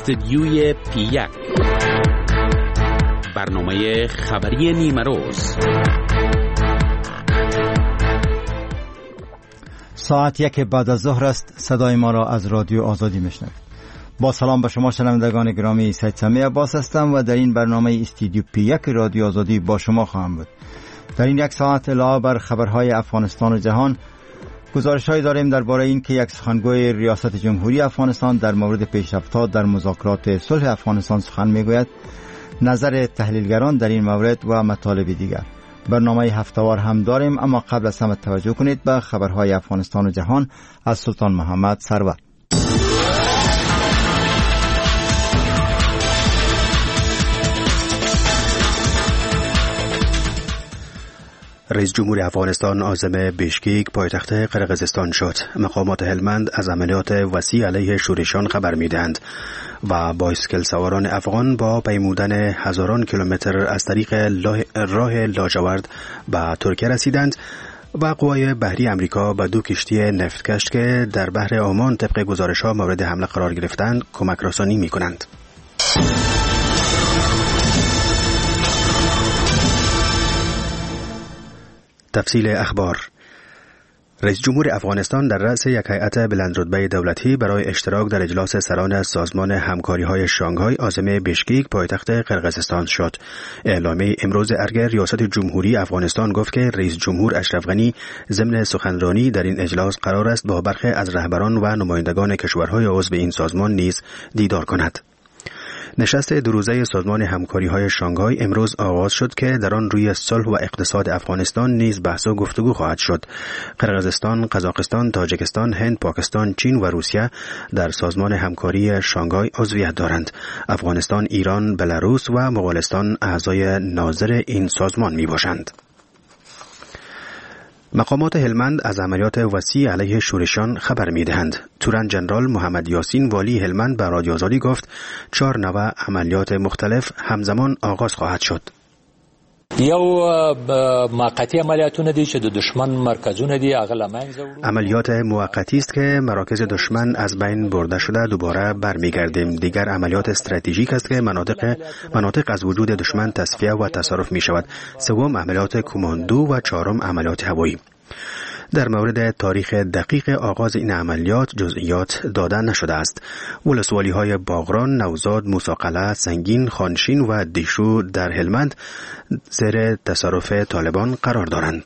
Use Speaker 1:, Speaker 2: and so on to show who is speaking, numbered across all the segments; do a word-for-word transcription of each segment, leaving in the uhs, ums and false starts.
Speaker 1: استدیوی پی یک، برنامه خبری نیمه روز.
Speaker 2: ساعت یک بعد از ظهر است. صدای ما را از رادیو آزادی میشنوید. با سلام به شما شنوندگان گرامی، سید سمی عباس هستم و در این برنامه استدیو پی یک رادیو آزادی با شما خواهم بود. در این یک ساعت علاوه بر خبرهای افغانستان و جهان، گزارش‌هایی داریم درباره این که یک سخنگوی ریاست جمهوری افغانستان در مورد پیشرفت‌ها در مذاکرات صلح افغانستان سخن میگوید، نظر تحلیلگران در این مورد و مطالب دیگر. برنامه هفته‌وار هم داریم، اما قبل از همه توجه کنید به خبرهای افغانستان و جهان از سلطان محمد سرور.
Speaker 3: رئیس جمهور افغانستان عازم بیشکیک پایتخت قرقیزستان شد. مقامات هلمند از عملیات وسیع علیه شورشیان خبر میدهند و بایسکل سواران افغان با پیمودن هزاران کیلومتر از طریق راه لاجورد به ترکیه رسیدند و قوای بحری امریکا به دو کشتی نفتکش که در بحر عمان طبق گزارش‌ها مورد حمله قرار گرفتند کمک رسانی می‌کنند. تفصیل اخبار. رئیس جمهور افغانستان در رأس یک هیئت بلندرتبه دولتی برای اشتراک در اجلاس سران سازمان همکاری‌های شانگهای عاصمه بیشکیک پایتخت قرقیزستان شد. اعلامیه امروز ارگ ریاست جمهوری افغانستان گفت که رئیس جمهور اشرف غنی ضمن سخنرانی در این اجلاس قرار است با برخی از رهبران و نمایندگان کشورهای عضو این سازمان نیز دیدار کند. نشست دو روزه سازمان همکاری‌های شانگهای امروز آغاز شد که در آن روی صلح و اقتصاد افغانستان نیز بحث و گفتگو خواهد شد. قرقیزستان، قزاقستان، تاجیکستان، هند، پاکستان، چین و روسیه در سازمان همکاری شانگهای عضویت دارند. افغانستان، ایران، بلاروس و مغولستان اعضای ناظر این سازمان می باشند. مقامات هلمند از عملیات وسیع علیه شورشیان خبر می‌دهند. تورن جنرال محمد یاسین والی هلمند به رادیو آزادی گفت چهار نوع عملیات مختلف همزمان آغاز خواهد شد.
Speaker 4: یو موقتی عملیاتونه دي چې د دشمن مرکزونه دي هغه لمنځه.
Speaker 3: عملیات موقتی است که مراکز دشمن از بین برده شده دوباره برمیگردیم. دیگر عملیات استراتژیک است که مناطق مناطق از وجود دشمن تصفیه و تصرف می شود. سوم عملیات کماندو و چهارم عملیات هوایی. در مورد تاریخ دقیق آغاز این عملیات جزئیات داده نشده است. ولسوالی‌های باغران، نوزاد، موساقله، سنگین، خانشین و دیشو در هلمند زیر تصرف طالبان قرار دارند.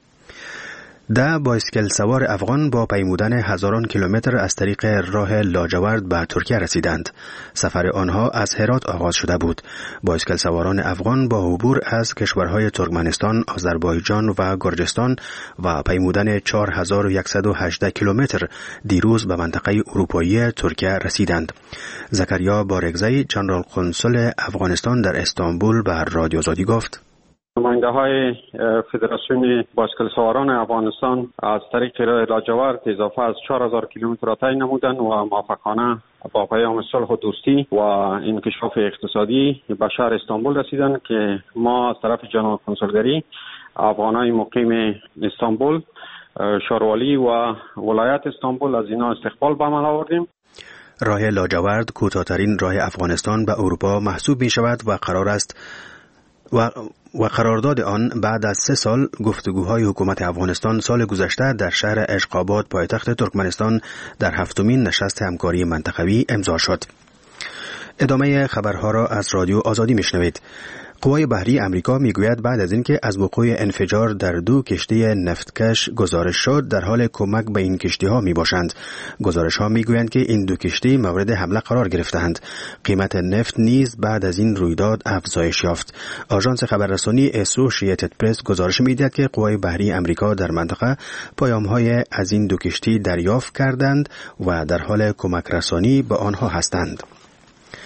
Speaker 3: ده بایسکل سوار افغان با پیمودن هزاران کیلومتر از طریق راه لاجورد به ترکیه رسیدند. سفر آنها از هرات آغاز شده بود. بایسکل سواران افغان با عبور از کشورهای ترکمنستان، آذربایجان و گرجستان و پیمودن چهار هزار و صد و هجده کیلومتر دیروز به منطقه اروپایی ترکیه رسیدند. زکریا بارگزی، جنرال قنسل افغانستان در استانبول به رادیو آزادی گفت
Speaker 5: نماینده های فدراسیون بایسکل سواران افغانستان از طریق راه لاجورد اضافه از چهار هزار کیلومتر را طی نمودند و موفقانه با پیام صلح و دوستی و انکشاف اقتصادی به شهر استانبول رسیدند که ما از طرف جناب کنسولگری افغانای مقیم استانبول، شاروالی و ولایت استانبول از اینا استقبال به عمل آوردیم.
Speaker 3: راه لاجورد کوتاه‌ترین راه افغانستان به اروپا محسوب می شود و قرار است و و قرارداد آن بعد از سه سال گفتگوهای حکومت افغانستان سال گذشته در شهر اشقاباد پایتخت ترکمنستان در هفتمین نشست همکاری منطقوی امضا شد. ادامه خبرها را از رادیو آزادی میشنوید. قوای بحری امریکا میگوید بعد از اینکه از وقوع انفجار در دو کشتی نفتکش گزارش شد در حال کمک به این کشتی ها می باشند. گزارش ها میگویند که این دو کشتی مورد حمله قرار گرفتند. قیمت نفت نیز بعد از این رویداد افزایش یافت. آژانس خبررسانی اسوشییتد پرس گزارش میدهد که قوای بحری امریکا در منطقه پیام های از این دو کشتی دریافت کردند و در حال کمک رسانی به آنها هستند.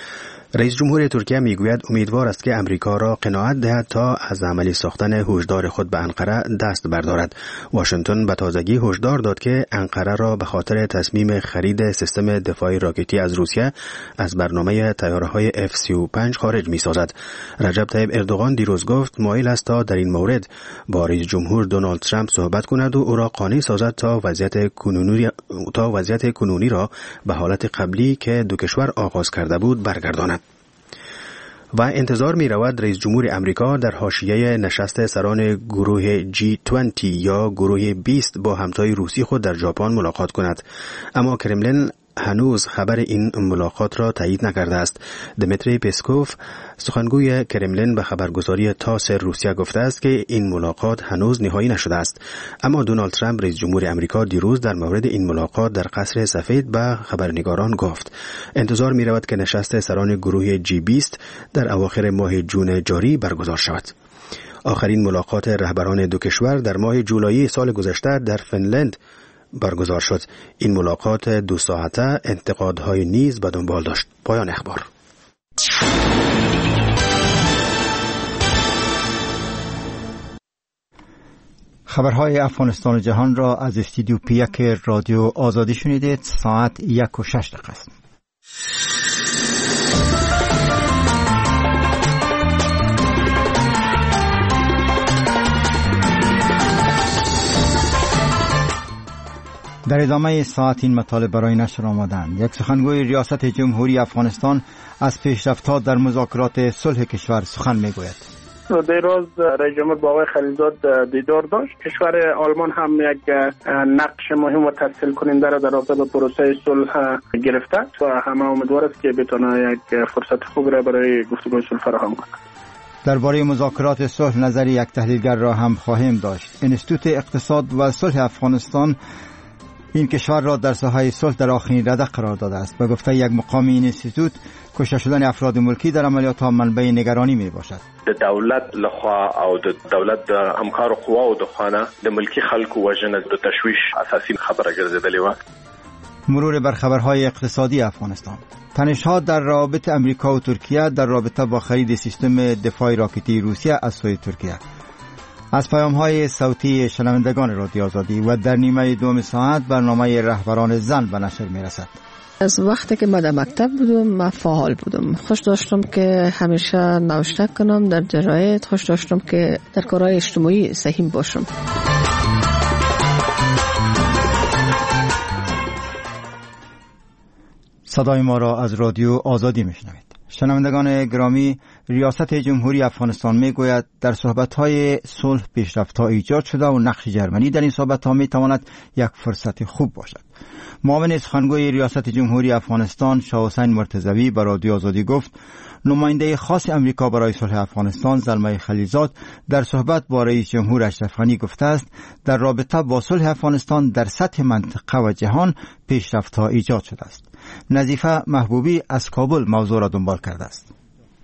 Speaker 3: رئیس جمهور ترکیه میگوید امیدوار است که امریکا را قناعت دهد تا از عملی ساختن هشدار خود به انقره دست بردارد. واشنگتن به تازگی هشدار داد که انقره را به خاطر تصمیم خرید سیستم دفاعی راکتی از روسیه از برنامه طیاره‌های اف سی و پنج خارج می‌سازد. رجب طیب اردوغان دیروز گفت مایل است تا در این مورد با رئیس جمهور دونالد ترامپ صحبت کند و او را قانع سازد تا وضعیت کنونی تا وضعیت کنونی را به حالت قبلی که دو کشور آغاز کرده بود برگرداند. و انتظار می رود رئیس جمهور امریکا در حاشیه نشست سران گروه جی بیست یا گروه بیست با همتای روسی خود در ژاپن ملاقات کند، اما کرملین هنوز خبر این ملاقات را تایید نکرده است. دمیتری پسکوف سخنگوی کرملین به خبرگزاری تاس روسیه گفته است که این ملاقات هنوز نهایی نشده است، اما دونالد ترامپ رئیس جمهور امریکا دیروز در مورد این ملاقات در قصر سفید به خبرنگاران گفت. انتظار می رود که نشست سران گروه جی بیست در اواخر ماه جون جاری برگزار شود. آخرین ملاقات رهبران دو کشور در ماه جولای سال گذشته در فنلند برگزار شد. این ملاقات دو ساعته انتقادهای نیز به دنبال داشت. پایان اخبار.
Speaker 2: خبرهای افغانستان و جهان را از استودیو پیک رادیو آزادی شنیدید. ساعت یک و شش دقیقه است. در ادامه ساعت این مطالب برای نشر آمدند. یک سخنگوی ریاست جمهوری افغانستان از پیشرفت‌ها در مذاکرات صلح کشور سخن می‌گوید.
Speaker 6: دیروز رئیس جمهور با آقای خلیلزاد دیدار داشت. کشور آلمان هم یک نقش مهم و تسهیل کننده را در رابطه با پروسه صلح گرفته و همه امیدوار است که بتونه یک فرصت خوب را برای گفتگوی صلح فراهم کند.
Speaker 2: درباره مذاکرات صلح نظر یک تحلیلگر را هم خواهیم داشت. انستیتوت اقتصاد و صلح افغانستان این کشور را در ساحه صلح در آخرین رده قرار داده است. به گفته یک مقام این انستیتوت، کشته شدن افراد ملکی در عملیات ها منبع نگرانی می باشد.
Speaker 7: د دولت لخوا او د دولت د همکارو قواو د خوانه د ملکی خلکو وژنه د تشویش اساسي خبره ګرځیدلې و.
Speaker 2: مرور بر خبرهای اقتصادی افغانستان. تنش‌ها در روابط امریکا و ترکیه در رابطه با خرید سیستم دفاعی راکتی روسیه از سوی ترکیه. از پیام‌های صوتی شنوندگان رادیو آزادی و در نیمه دوم ساعت برنامه رهبران زن به نشر می‌رسد.
Speaker 8: از وقتی که من در مکتب بودم من فعال بودم. خوش داشتم که همیشه نوشته کنم در جراید، خوش داشتم که در کارهای اجتماعی سهیم باشم.
Speaker 2: صدای ما را از رادیو آزادی میشنوید. شنوندگان گرامی، ریاست جمهوری افغانستان میگوید در صحبت‌های صلح پیشرفت‌ها ایجاد شده و نقش جرمنی در این صحبت‌ها میتواند یک فرصت خوب باشد. معاون سخنگوی ریاست جمهوری افغانستان شاه حسین مرتضوی به رادیو آزادی گفت نماینده خاص امریکا برای صلح افغانستان زلمه خلیلزاد در صحبت با رئیس جمهور اشرف غنی گفته است در رابطه با صلح افغانستان در سطح منطقه و جهان پیشرفت‌ها ایجاد شده است. نظیفه محبوبی از کابل موضوع را دنبال کرده است.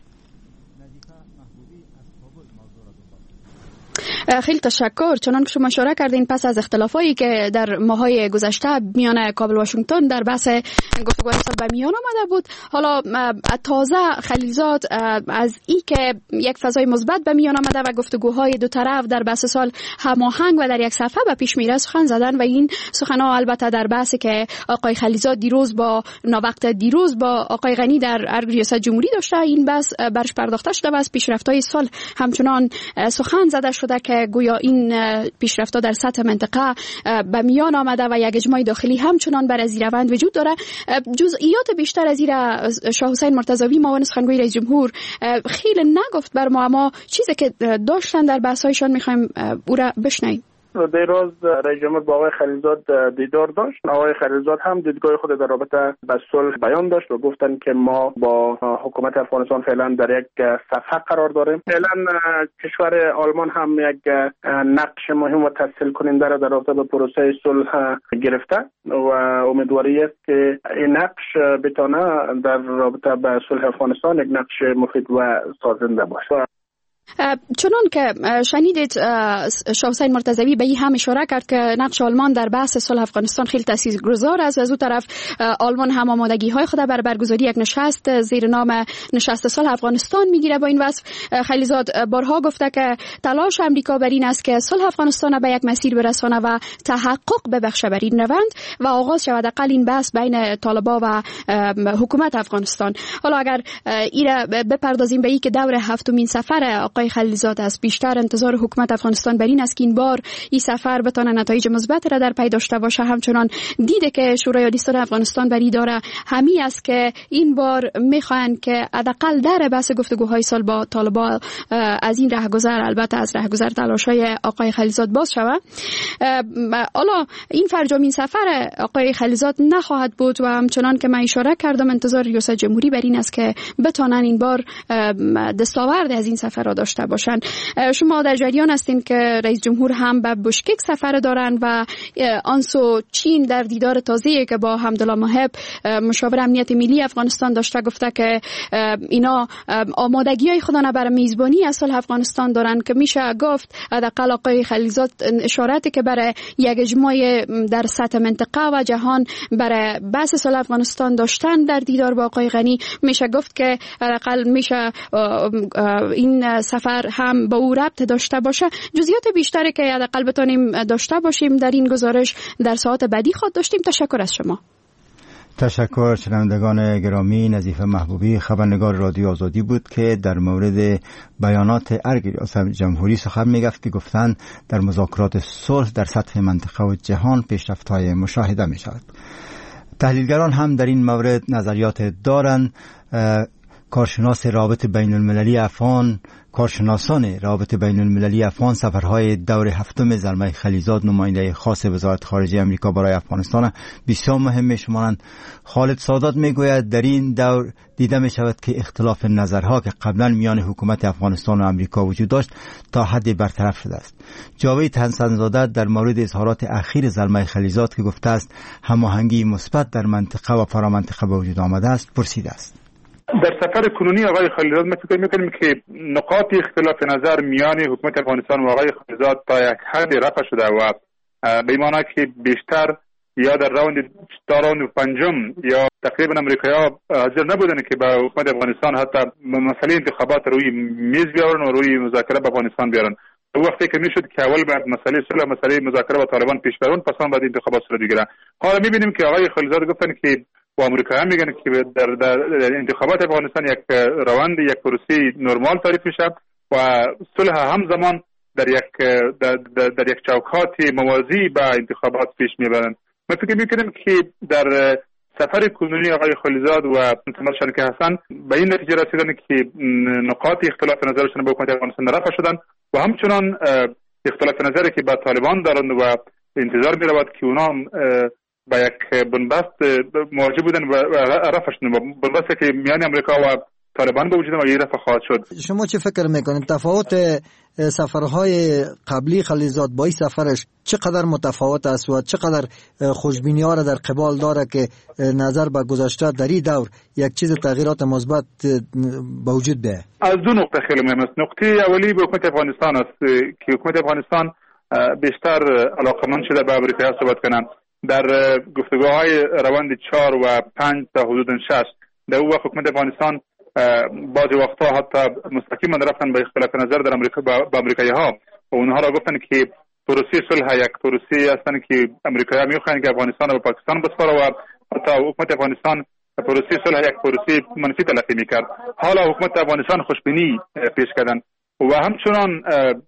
Speaker 9: خیلی تشکر. چنان که شما اشاره کردین پس از اختلافایی که در ماهای گذشته میان کابل و واشنگتن در بحث گفتگوهای به میان آمده بود، حالا تازه خلیلزاد از این که یک فضای مثبت به میان آمده و گفتگوهای دو طرف در بحث سال هماهنگ و در یک صفحه به پیش میره سخن زدن و این سخنها البته در بحثی که آقای خلیلزاد دیروز با ناوقت دیروز با آقای غنی در ریاست جمهوری داشته، این بحث برش پرداخته شده و از پیشرفت‌های سال همچنان سخن زده شده که گویا این پیشرفت‌ها در سطح منطقه به میان آمده و یک اجماع داخلی همچنان بر از روند وجود داره. جزئیات بیشتر از این شاه حسین مرتضوی معاون سخنگوی رئیس جمهور خیلی نگفت بر ما، اما چیزی که داشتن در بحث‌هایشان می‌خوایم او را بشنویم.
Speaker 6: دیروز رئیس جمهور با آقای خلیلزاد دیدار داشت. آقای خلیلزاد هم دیدگاه خود در رابطه با صلح بیان داشت و گفتن که ما با حکومت افغانستان فعلا در یک صفحه قرار داریم. فعلا کشور آلمان هم یک نقش مهم و تسهیل کننده را در رابطه با پروسه صلح گرفته و امیدواری است که این نقش بتونه در رابطه با صلح افغانستان یک نقش مفید و سازنده باشه.
Speaker 9: چنان که شنیدید شاه حسین مرتضوی به این هم اشاره کرد که نقش آلمان در بحث صلح افغانستان خیلی تاثیرگذار است و از اون طرف آلمان هم آمادگی های خود برای برگزاری یک نشست زیر نام نشست صلح افغانستان میگیره. با این وصف خلیلزاد بارها گفته که تلاش امریکا بر این است که صلح افغانستان به یک مسیر برسانه و تحقق ببخشه بر این روند و آغاز شود حداقل این بحث بین طالبان و حکومت افغانستان. حالا اگر ایره بپردازیم به این که دور هفتمین سفر آقای خلیلزاد است، بیشتر انتظار حکومت افغانستان بر این است که این بار این سفر بتونه نتایج مثبت را در پی داشته باشه. همچنان دیده که شورای عالی صلح افغانستان بر این داره همین است که این بار میخواهند که حداقل در بحث گفتگوهای صلح با طالبان از این رهگذر، البته از رهگذر تلاش‌های آقای خلیلزاد باز شود. حالا این فرجامین سفر آقای خلیلزاد نخواهد بود و همچنان که من اشاره کردم انتظار ریاست جمهوری بر این است که بتونن این بار دستاورد از این سفر را داشته باشند. شما در جریان هستین که رئیس جمهور هم به بشکک سفر دارن و آنسو چین در دیدار تازه‌ای که با حمدالله محب مشاور امنیت ملی افغانستان داشته گفته که اینا آمادگی‌های خودانه برای میزبانی از صلح افغانستان دارن که میشه گفت حداقل آقای خلیلزاد اشاراتی که برای یک اجماع در سطح منطقه و جهان برای بحث صلح افغانستان داشتن در دیدار با آقای غنی میشه گفت که حداقل میشه این سفر هم با او ربط داشته باشه. جزئیات بیشتری که حداقل بتونیم داشته باشیم در این گزارش در ساعت بعدی خود داشتیم. تشکر از شما.
Speaker 2: تشکر. شنوندگان گرامی، نظیفه محبوبی خبرنگار رادیو آزادی بود که در مورد بیانات ارگ ریاست جمهوری سخن میگفت که گفتند در مذاکرات صلح در سطح منطقه و جهان پیشرفت‌های مشاهده می شود. تحلیلگران هم در این مورد نظریات دارند. کارشناس رابط بین المللی افغان کارشناسان رابط بین المللی افغان سفرهای دور هفتم زلمه خلیلزاد نماینده خاص وزارت خارجه امریکا برای افغانستان بسیار مهم می‌شمارند. خالد سادات میگوید در این دور دیده می شود که اختلاف نظرها که قبلا میان حکومت افغانستان و امریکا وجود داشت تا حدی برطرف شده است. جاوید حسن‌زاده در مورد اظهارات اخیر زلمه خلیلزاد که گفته است هماهنگی مثبت در منطقه و فرامنطقه به وجود آمده است پرسیده است.
Speaker 10: در سفر کنونی آقای خلیلزاد ما فکر می‌کنیم که نقاط اختلاف نظر میان حکومت افغانستان و آقای خلیلزاد تا یک حد رفع شده و به این معنی که بیشتر یا در راوند تا راوند پنجم یا تقریبا امریکایی‌ها حاضر نبودن که با حکومت افغانستان حتی مسئله انتخابات روی میز بیارن و روی مذاکره با افغانستان بیارن. وقتی که میشد که اول بعد مسئله صلح مسئله مذاکره با طالبان پیش برون، پس هم بعد انتخابات صورت بگیره. حالا می‌بینیم که آقای خلیلزاد گفتن که و امریکا هم میگن که در, در, در انتخابات افغانستان یک روند یک پروسه نرمال تعریف میشه و صلح همزمان در یک در, در, در یک چوکات موازی با انتخابات پیش میبرند. ما فکر میکنیم که در سفر کنونی آقای خلیلزاد و متمثل که حسن به این نتیجه رسیدن که نقاط اختلاف نظرشون با حکومت افغانستان رفع شدن و همچنان اختلاف نظری که با طالبان دارند و انتظار میرود که اونا با یک بنبست مواجه بودن و رفع شدن. بنبستی که میان امریکا و طالبان به وجود و این رفع خواهد شد.
Speaker 11: شما چه فکر میکنید تفاوت سفرهای قبلی خلیلزاد با این سفرش چقدر متفاوت است و چقدر خوشبینی ها را در قبال داره که نظر به گذشته در این دور یک چیز تغییرات مثبت به وجود بیاید؟ از
Speaker 10: دو نقطه خیلی مهم است. نقطه اولی به حکومت افغانستان است که حکومت افغانستان بیشتر علاقمند شده به امریکا صحبت کنند. در گفتگوهای روند چهار و پنج تا حدود شش در اون وقت حکومت افغانستان بعضی وقتا حتی مستقیما رفتن به اختلاف نظر در امریکا با امریکایی ها و اونها را گفتن که پروسه صلح یک پروسه هستن که امریکایی ها میخواهند که افغانستان و پاکستان بسپاره و حتی حکومت افغانستان پروسه صلح یک پروسه منفی تلقی میکرد. حالا حکومت افغانستان خوشبینی پیش کردن و همچنان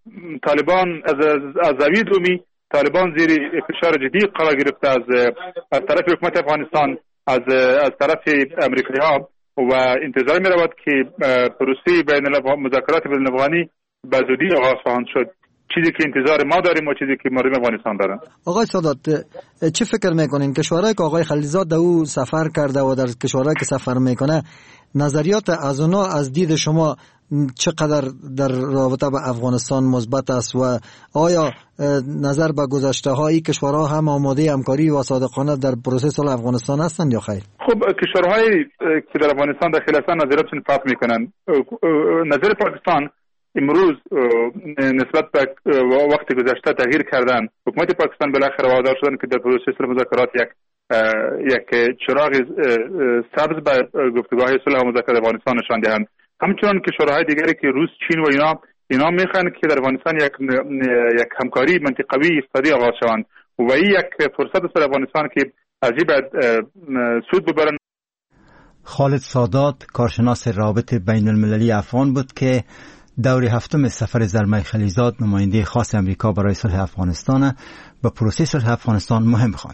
Speaker 10: طالبان از از زاویه دومی طالبان زیر فشار جدی قرار گرفته از از طرف حکومت افغانستان از از طرف امریکایی ها و انتظار می رود که پروسه بین مذاکرات بین الافغانی به زودی آغاز خواهد شد. چیزی که انتظار ما داریم و چیزی که مردم افغانستان دارن.
Speaker 11: آقای سادات چه فکر میکنین کشورهایی که آقای خلیلزاد در او سفر کرده و در کشورهایی که سفر میکنه نظریات از اونا از دید شما چقدر در رابطه با افغانستان مثبت است و آیا نظر به گذشته های کشورها هم آماده همکاری و صادقانه در پروسه صلح افغانستان هستند یا خیر؟
Speaker 10: خب کشورهایی که در افغانستان داخل هستند نظراتشون فرق میکنن. نظر پاکستان امروز نسبت به وقت گذشته تغییر کردن. حکومت پاکستان بالاخره وادار شدن که در پروسه صلح مذاکرات یک یک چراغ سبز به گفتگوهای صلح و مذاکرات افغانستان نشان دهند. همچنان کشورهای دیگری که روس، چین و اینا اینا میخوان که در افغانستان یک یک همکاری منطقوی اقتصادی آغاز شوند و این یک فرصت است در افغانستان که از این بعد سود ببرن.
Speaker 2: خالد سادات کارشناس رابط بین المللی افغان بود که دور هفتم سفر زلمه خلیزاد نماینده خاص امریکا برای صلح افغانستان به پروسه صلح افغانستان مهم خواند.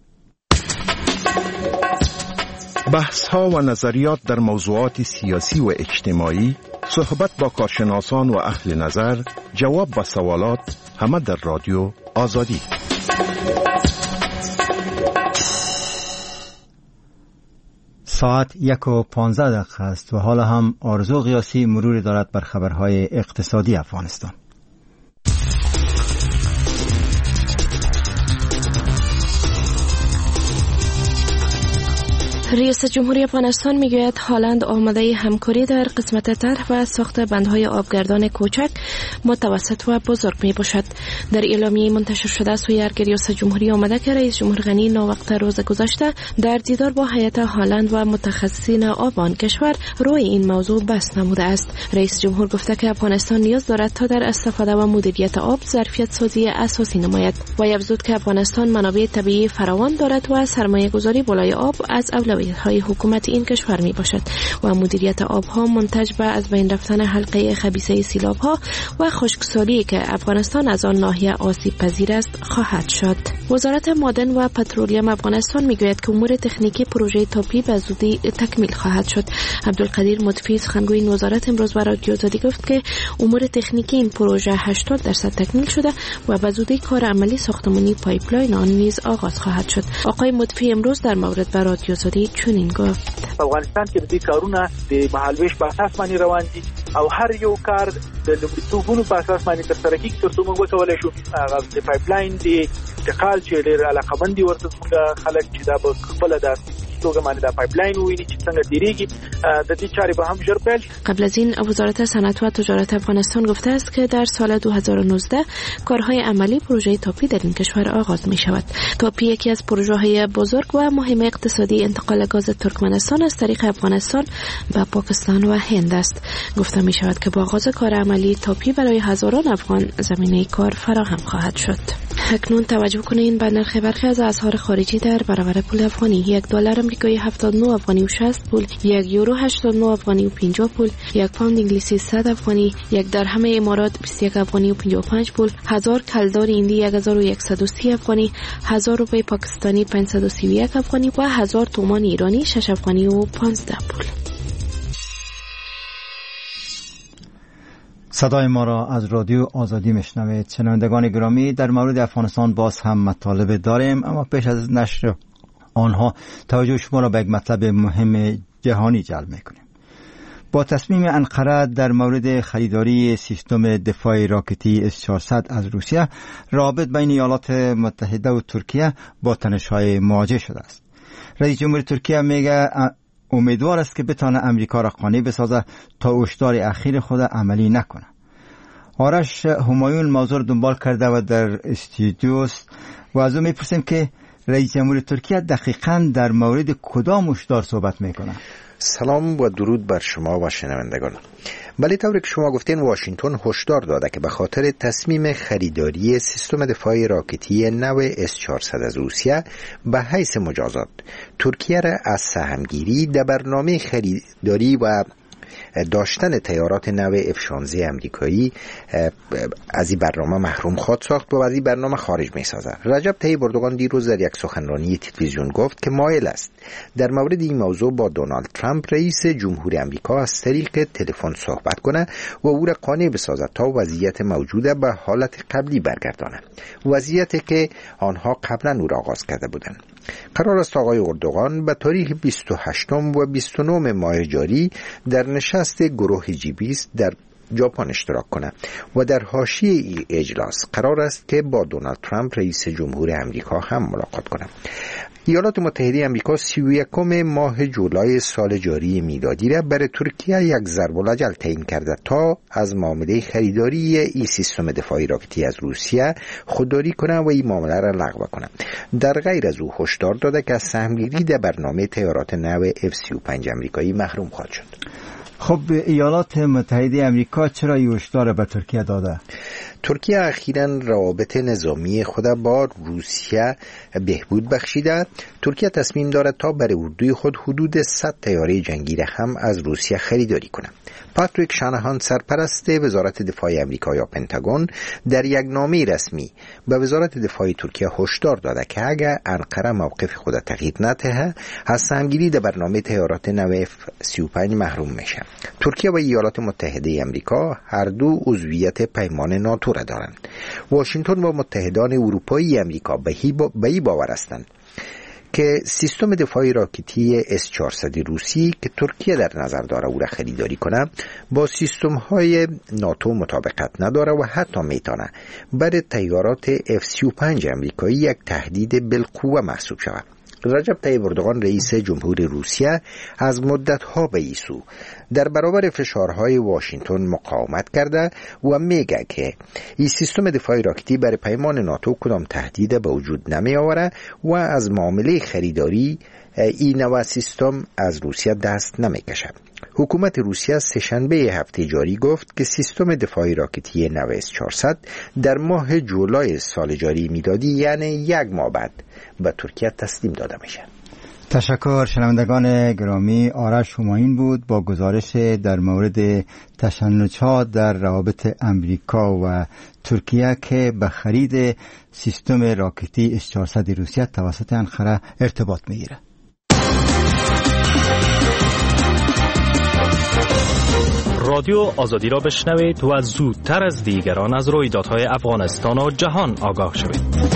Speaker 12: بحث ها و نظریات در موضوعات سیاسی و اجتماعی، صحبت با کارشناسان و اهل نظر، جواب به سوالات، همه در رادیو آزادی.
Speaker 2: ساعت یک و پانزده دقیقه است و حالا هم آرزو قیاسی مروری دارد بر خبرهای اقتصادی افغانستان.
Speaker 13: رئیس جمهوری افغانستان میگوید هالند آماده همکاری در قسمت طرح و ساخت بندهای آبگردان کوچک، متوسط و بزرگ می باشد. در اعلامیه منتشر شده سوی رئیس جمهوری آمده که رئیس جمهور غنی ناوقت روز گذشته در دیدار با هیئت هالند و متخصصین آب آن کشور روی این موضوع بحث نموده است. رئیس جمهور گفته که افغانستان نیاز دارد تا در استفاده و مدیریت آب ظرفیت سازی اساسی نماید و افزود که افغانستان منابع طبیعی فراوان دارد و سرمایه گذاری بالای آب از اولویت های حکومت این کشور می باشد و مدیریت آبها منتج به از بین رفتن حلقه خبیثه سیلاب ها و خشکسالی که افغانستان از آن ناحیه آسیب پذیر است خواهد شد. وزارت معدن و پترولیم افغانستان می گوید که امور تکنیکی پروژه تاپی به زودی تکمیل خواهد شد. عبدالقدیر مطفی سخنگوی این وزارت امروز برای رادیو آزادی گفت که امور تکنیکی این پروژه هشتاد درصد تکمیل شده و به زودی کار عملی ساختمانی پایپلاین آن نیز آغاز خواهد شد. آقای مطفی امروز در مورد برای رادیو آزادی چنین گفت:
Speaker 14: افغانستان کې د دې کارونه د مهالویش په اساس باندې روان دي او هر یو کار د لومړیتوبونو په اساس باندې ترسره کیږي ترڅو موږ وکولای شو هغه د پایپلاین د انتقال چې ډېر علاقمند دي ورته موږ خلک چې دا به خپل د توګه باندې د پایپلاین ویني چې څنګه تیریږي د دې چارې به هم ژر پیل.
Speaker 13: قبل از این وزارت صنعت و تجارت افغانستان گفته است که در سال دو هزار و نوزده کارهای عملی پروژه تاپی در این کشور آغاز می شود. تاپی یکی از پروژه‌های بزرگ و مهم اقتصادی انتقال گاز ترکمنستان از طریق افغانستان به پاکستان و هند است. گفته می شود که با آغاز کار عملی تاپی برای هزاران افغان زمینه کار فراهم خواهد شد. اکنون توجه کنید به نرخ برخی از اسعار خارجی در برابر پول افغانی. یک دلار آمریکایی هفتاد و نه افغانی و شصت پول، یک یورو هشتاد و نه افغانی و پنجاه پول، یک پوند انگلیسی صد افغانی، یک درهم امارات بیست و یک افغانی و پنجاه و پنج پول، هزار کلدار هندی یک هزار و صد و سی افغانی، هزار روپیه پاکستانی پانصد و سی و یک افغانی و هزار تومان ایرانی شش افغانی و پانزده پول.
Speaker 2: صدای ما را از رادیو آزادی میشنوید. شنوندگان گرامی، در مورد افغانستان باز هم مطالب داریم، اما پیش از نشر آنها توجه شما را به یک مطلب مهم جهانی جلب میکنیم. با تصمیم انقره در مورد خریداری سیستم دفاع راکتی اس چهارصد از روسیه، روابط بین ایالات متحده و ترکیه با تنش‌های مواجه شده است. رئیس جمهور ترکیه میگه امیدوار است که بتانه امریکا را قانع بسازه تا هشدار اخیر خود عملی نکنه. آرش همایون موضوع را دنبال کرده و در استودیوست و از او میپرسیم که رئیس جمهور ترکیه دقیقاً در مورد کدام هشدار صحبت میکنه؟
Speaker 15: سلام و درود بر شما و شنوندگان. بله، طوری که شما گفتین واشنگتن هشدار داده که به خاطر تصمیم خریداری سیستم دفاع راکتی نو اس چهارصد از روسیه به حیث مجازات ترکیه را از سهمگیری در برنامه خریداری و داشتن طیارات نو اف شانزده امریکایی از این برنامه محروم خواهد ساخت و از این برنامه خارج می سازد. رجب طیب اردوغان دیروز در یک سخنرانی تلویزیون گفت که مایل است در مورد این موضوع با دونالد ترامپ رئیس جمهور امریکا از طریق تلفن صحبت کنه و او را قانع بسازد تا وضعیت موجوده به حالت قبلی برگرداند، وضعیتی که آنها قبلا او را آغاز کرده بودند. قرار است آقای اردوغان به تاریخ بیست و هشتم و بیست و نهم ماه جاری در نشست گروه جی بیست در ژاپن اشتراک کند و در حاشیه این اجلاس قرار است که با دونالد ترامپ رئیس جمهور امریکا هم ملاقات کند. ایالات متحده آمریکا سی و یکم ماه جولای سال جاری میلادی را برای ترکیه یک ضرب الاجل تعیین کرده تا از معامله خریداری این سیستم دفاعی راکتی از روسیه خودداری کنه و این معامله را لغو کنه. در غیر از او هشدار داده که از سهمگیری در برنامه طیارات نو اف سی و پنج آمریکایی محروم خواهد شد.
Speaker 2: خب ایالات متحده آمریکا چرا این هشدار به ترکیه داده؟
Speaker 15: ترکیه اخیراً روابط نظامی خود با روسیه بهبود بخشیده. ترکیه تصمیم دارد تا برای اردوی خود حدود صد طیاره جنگی را هم از روسیه خریداری کند. پاتریک شانهان سرپرست وزارت دفاع آمریکا یا پنتاگون در یک نامه رسمی به وزارت دفاع ترکیه هشدار داده که اگر انقره موقف خود تغییر نده از سهمگیری در برنامه طیارات نو اف سی و پنج محروم میشه. ترکیه و ایالات متحده آمریکا هر دو عضویت پیمان ناتو را دارند. واشنگتن و متحدان اروپایی آمریکا به این باور هستند که سیستم دفاعی راکتی اس چهارصد روسی که ترکیه در نظر داره او را خریداری کنه با سیستم های ناتو مطابقت نداره و حتی میتونه برای طیارات اف سی و پنج آمریکایی یک تهدید بالقوه محسوب شود. رجب طیب اردوغان رئیس جمهور روسیه از مدت‌ها به این سو در برابر فشارهای واشنگتن مقاومت کرده و میگه که این سیستم دفاعی راکتی برای پیمان ناتو کدام تهدید به وجود نمی آوره و از معامله خریداری این نوع سیستم از روسیه دست نمی کشه. حکومت روسیه سه‌شنبه هفته جاری گفت که سیستم دفاعی راکتی نو اس چهارصد در ماه جولای سال جاری میلادی یعنی یک ماه بعد به ترکیه تسلیم داده میشه.
Speaker 2: تشکر. شنوندگان گرامی، آرش همایون بود با گزارش در مورد تشنج‌ها در روابط امریکا و ترکیه که به خرید سیستم راکتی اس چهارصد روسیه توسط انقره ارتباط میگیره.
Speaker 16: رادیو آزادی را بشنوید و زودتر از دیگران از رویدادهای افغانستان و جهان آگاه شوید.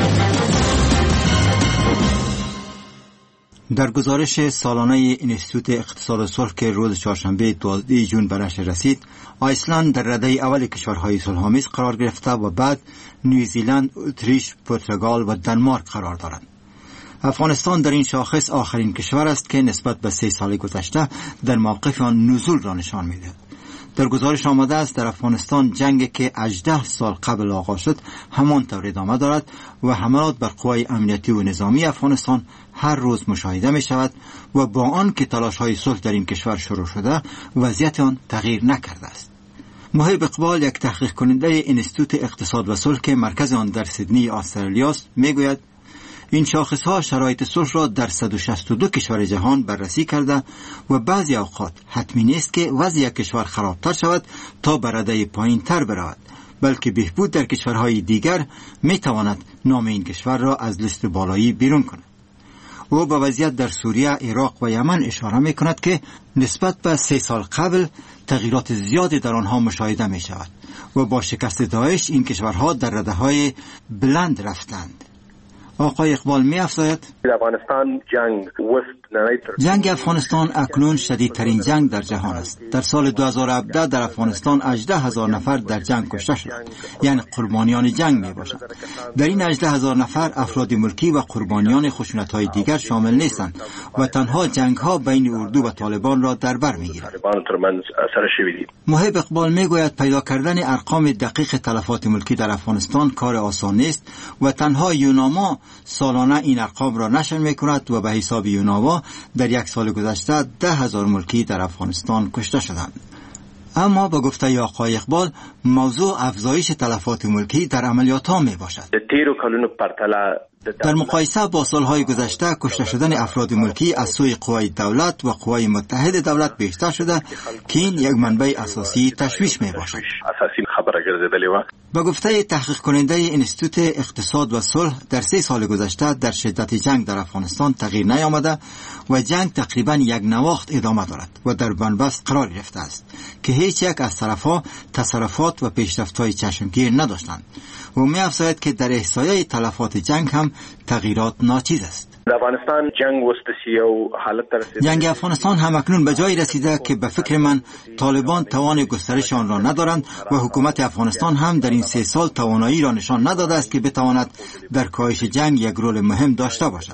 Speaker 2: در گزارش سالانه انستیتوت اقتصاد و صلح که روز چهارشنبه دوازده ژوئن به نشر رسید، آیسلند در رده اول کشورهای صلح‌آمیز قرار گرفته و بعد نیوزیلند، اتریش، پرتغال و دانمارک قرار دارد. افغانستان در این شاخص آخرین کشور است که نسبت به سه سال گذشته در موقف آن نزول را نشان می‌دهد. در گزارش آمده است در افغانستان جنگی که هجده سال قبل آغاز شد همانطور ادامه دارد و حملات بر قوای امنیتی و نظامی افغانستان هر روز مشاهده می شود و با آن که تلاش های صلح در این کشور شروع شده وضعیت آن تغییر نکرده است. محب اقبال، یک تحقیق کننده انستیتوت اقتصاد و صلح که مرکز آن در سیدنی استرالیا است، می گوید این شاخص ها شرایط صلح را در صد و شصت و دو کشور جهان بررسی کرده و بعضی اوقات حتمی نیست که وضع یک کشور خرابتر شود تا به رده پایین تر برود، بلکه بهبود در کشورهای دیگر می تواند نام این کشور را از لیست بالایی بیرون کند. او به وضعیت در سوریه، عراق و یمن اشاره می کند که نسبت به سه سال قبل تغییرات زیادی در آنها مشاهده می شود و با شکست داعش این کشورها در رده های بلند رفتند. آقای اقبال می افزاید
Speaker 7: افغانستان جنگ
Speaker 2: جنگ افغانستان اکنون شدیدترین جنگ در جهان است. در سال دو هزار و هفده در افغانستان هجده هزار نفر در جنگ کشته شدند، یعنی قربانیان جنگ می باشند. در این هجده هزار نفر افراد ملکی و قربانیان خشونت‌های دیگر شامل نیستند و تنها جنگ‌ها بین اردو و طالبان را در بر می‌گیرد. محب اقبال میگوید پیدا کردن ارقام دقیق تلفات ملکی در افغانستان کار آسان نیست و تنها یوناما سالانه این ارقام را نشر می‌کند و به حساب یوناما در یک سال گذشته ده هزار ملکی در افغانستان کشته شدند. اما با گفته آقای اقبال موضوع افزایش تلفات ملکی در عملیات ها می باشد. در مقایسه با سالهای گذشته کشته شدن افراد ملکی از سوی قوای دولت و قوای متحد دولت بیشتر شده که این یک منبع اساسی تشویش می باشد. با گفته تحقیق کننده انستیتوت اقتصاد و صلح در سه سال گذشته در شدت جنگ در افغانستان تغییر نیامده و جنگ تقریبا یک نواخت ادامه دارد و در بنبست قرار گرفته است که هیچ یک از طرفها تصرفات و پیشرفت‌های چشمگیر نداشتند و می افزاید که در احصایه تلفات جنگ هم تغییرات ناچیز است.
Speaker 7: در افغانستان جنگ وستسی او حالت رسید.
Speaker 2: جنگ افغانستان هم اکنون به جایی رسیده که به فکر من طالبان توان گسترش آن را ندارند و حکومت افغانستان هم در این سه سال توانایی را نشان نداده است که بتواند در کاهش جنگ یک رول مهم داشته باشد.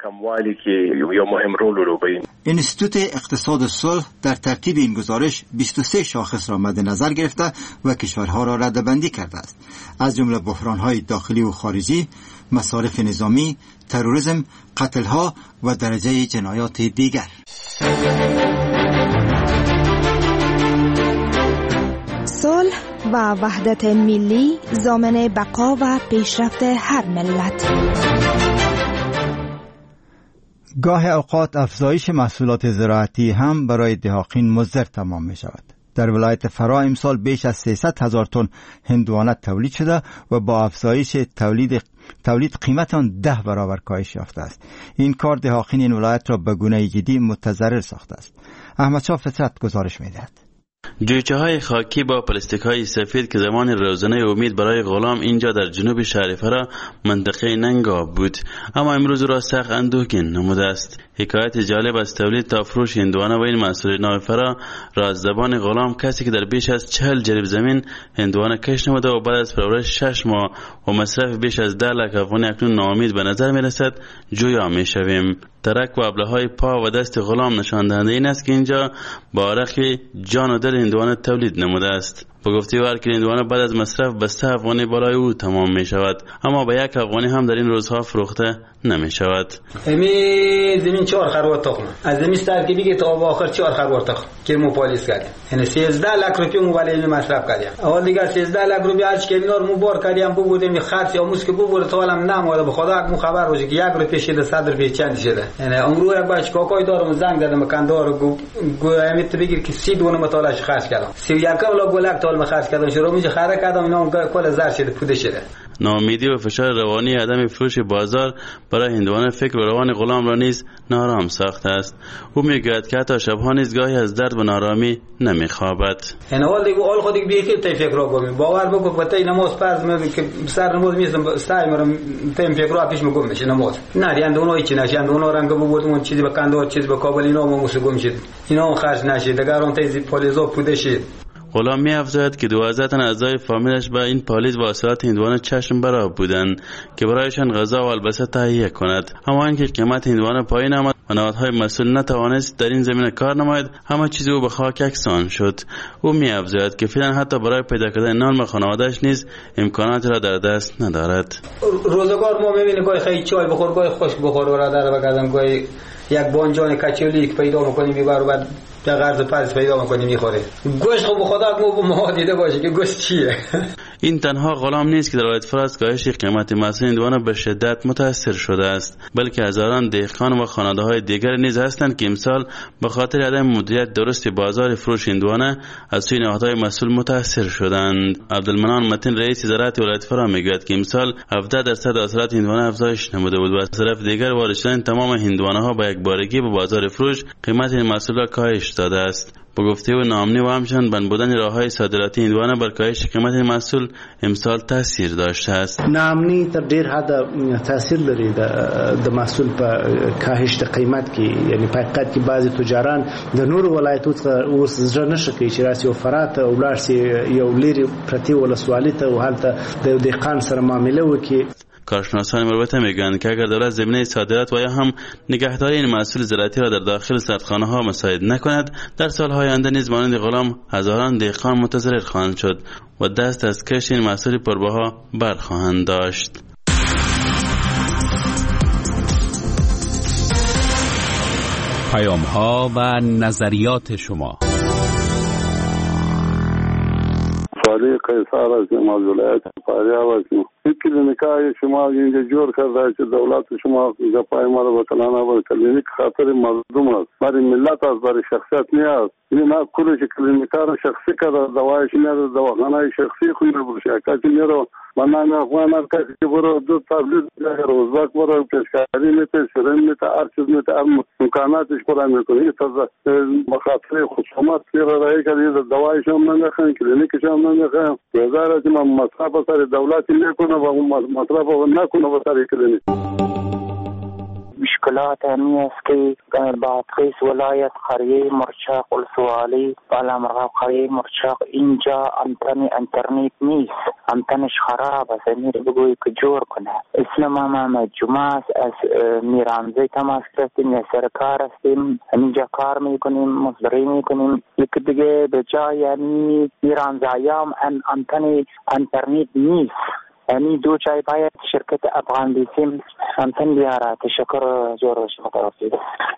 Speaker 2: انستیتوت اقتصاد صلح در ترتیب این گزارش بیست و سه شاخص را مد نظر گرفته و کشورها را رده‌بندی کرده است، از جمله بحران‌های داخلی و خارجی، مصارف نظامی، تروریسم، قتل‌ها و درجه جنایات دیگر.
Speaker 17: صلح و وحدت ملی ضامن بقا و پیشرفت هر ملت.
Speaker 2: گاه اوقات افزایش محصولات زراعتی هم برای دهقان مضر تمام می شود. در ولایت فرا امسال بیش از سیصد هزار تن هندوانه تولید شده و با افزایش تولید تولید قیمت آن ده برابر کاهش یافته است. این کار دهقان این ولایت را به گونه جدی متضرر ساخته است. احمدشاه فطرت گزارش می‌دهد.
Speaker 18: جویچه های خاکی با پلاستیک های سفید که زمان روزانه امید برای غلام اینجا در جنوب شهر فرا منطقه ننگاب بود، اما امروز را سخت اندوهگین نموده است. حکایت جالب از تولید تا فروش هندوانه و این محصول نو فرا را از زبان غلام، کسی که در بیش از چهل جریب زمین هندوانه کش نموده و بعد از پرورش شش ماه و مصرف بیش از ده لک افغانی اکنون ناامید به نظر می رسد جویا می شویم. ترک و ابله‌های پا و دست غلام نشان دهنده این است که اینجا با عرق جان و دل هندوانه تولید نموده است. با گفته هر که هندوانه بعد از مصرف به سه افغانی بالای او تمام می شود، اما به یک افغانی هم در این روزها فروخته نمی شود.
Speaker 19: امی زمین چهار خروار تخم از زمین سر که بگید تا آخر چهار خروار تخم که مو پالیس کردیم، یعنی سیزده لک روپیه مو ولی مصرف کردیم. اول دیگه سیزده لک روپیه هرچی که اینا رو مو بار کردیم بودیم خرج امروز که بوده تو علم نموده به خدا مو خبر روزی که یک روپیه شده صد روپیه چند شده. یعنی امروز یک باش کاکای دارم زنگ زدم مکاندار گو گویا میت بگیر که سی دونه متالش خرج کردم، سی یک کلا گلک تال خرج کردم، شروع میشه خرج کردم اینا کل زر شده پوده شده.
Speaker 18: ناامیدی و فشار روانی عدم فروش بازار برای هندوانه فکر و روان غلام را نیز نارام ساخته است. او میگوید که حتی شبها نیز گاهی از درد و نارامی نمیخوابد.
Speaker 19: این اول دیگه اول خودی بیخیر تی فکر را گم باور بگو که تی نماز فرض می که سر نماز میسم سعی میرم تی فکر را پیش میگم میشه نماز نه دیند اونو هیچ نشه اند اونو رنگ بودم اون چیزی به کندو چیزی به کابل اینا مو گم شد اینا اون خرج نشه دیگه اون تی پالیزو پوده شد.
Speaker 18: غلام می افزاید که دوازده تن اعضای فامیلش به این پالیز با اصالت هندوانه چشم برا بودند که برایشان غذا و البسه تهیه کند، اما اینکه قیمت هندوانه پایین آمد و نهادهای مسئول نتوانست در این زمینه کار نماید، همه چیز او به خاک یکسان شد. او می افزاید که فعلا حتی برای پیدا کردن نان به خانواده‌اش نیز امکانات را در دست ندارد.
Speaker 19: روزگار ما می‌بینیم گاهی خیلی چای بخور گاهی خشک بخور برادر بگردم گاهی یک بانجان کچولی که پیدا می‌کنیم میبرو بعد در قرض پس پیدا می‌کنیم می‌خوره. گوشت خب خدا مو ما دیده باشه که گوشت چیه.
Speaker 18: این تنها غلام نیست که در ولایت فراز کاهش قیمت محصول هندوانه به شدت متاثر شده است، بلکه هزاران دهقان و خانواده‌های دیگر نیز هستند که امسال به خاطر عدم مدیریت درست بازار فروش هندوانه از سوی نهادهای مسئول متاثر شدند. عبدالمنان متین رئیس وزارت ولایت فرا میگوید که امسال هفده درصد حاصلات هندوانه افزایش نموده بود و از طرف دیگر وارد شدن تمام هندوانه‌ها با یک بارگی به بازار فروش قیمت این محصول را کاهش داده است. با گفته و نامنی و همچنان بند بودن راه‌های صادراتی هندوانه بر کاهش قیمت این محصول امسال تاثیر داشته است.
Speaker 20: نامنی تر ډیر حد تاثیر لري د محصول په کاهش قیمت کې، یعنی په حقیقت کې بعضی تجاران د نور ولایتو څخه اوس ځړ نشي کوي چې راسي او فرات او لارسي یو لري پرتی ولسوالۍ ته او حالت د دهقان سره معامله وکړي.
Speaker 18: کارشناسان مربوطه میگویند که اگر دولت زمینه صادرات و یا هم نگهداری این محصول زراعتی را در داخل سردخانه ها مساعد نکند، در سالهای آینده نیز مانند غلام هزاران دهقان متضرر خواهند شد و دست از کشت این محصول پربها برخواهند داشت.
Speaker 1: پیام ها و نظریات شما.
Speaker 21: فعلی قیصر از ما ولایت فاریاب هستیم. این کلینیکای شما اینجا جور کرده که دولت شما گپای ما رو بکنانه و کلینیک خاطر مردم است، برای ملت است، برای شخصیت نیست. این نه کلش کلینیکا رو شخصی کرده، دوایش نیست، دواخانه شخصی خوی رو برشه کسی نیرو منان افغان هر کسی که برو دو تبلیغ اگر ازبک برو پیشکاری میته سرن میته هر چیز میته امکاناتش برای میکنه. این تازه بخاطر خصومت سیر رایی کردی دوایش هم نمیخوان کلینیکش هم نمیخوان وزارت ما مصرف سر دولتی نکنه و مصرف نکنه و سر کلینیک.
Speaker 4: مشکلات همی است که بادغیس ولایت قریه مرچاق ولسوالی بالا مرغاب قریه مرچاق اینجا انتن انترنت نیست، انتنش خراب است. امیر بگوی که جور کنه. اسم ما محمد جمعه از میرانزی تماس گرفتیم، یا سرکار هستیم، اینجا کار میکنیم، مصدری میکنیم. یکی دیگه به جای یعنی میرانزایام ان انتن انترنت نیست. یعنی دو جای باید شرکت افغان بیسیم انتن بیاره. تشکر جور شما طرفید.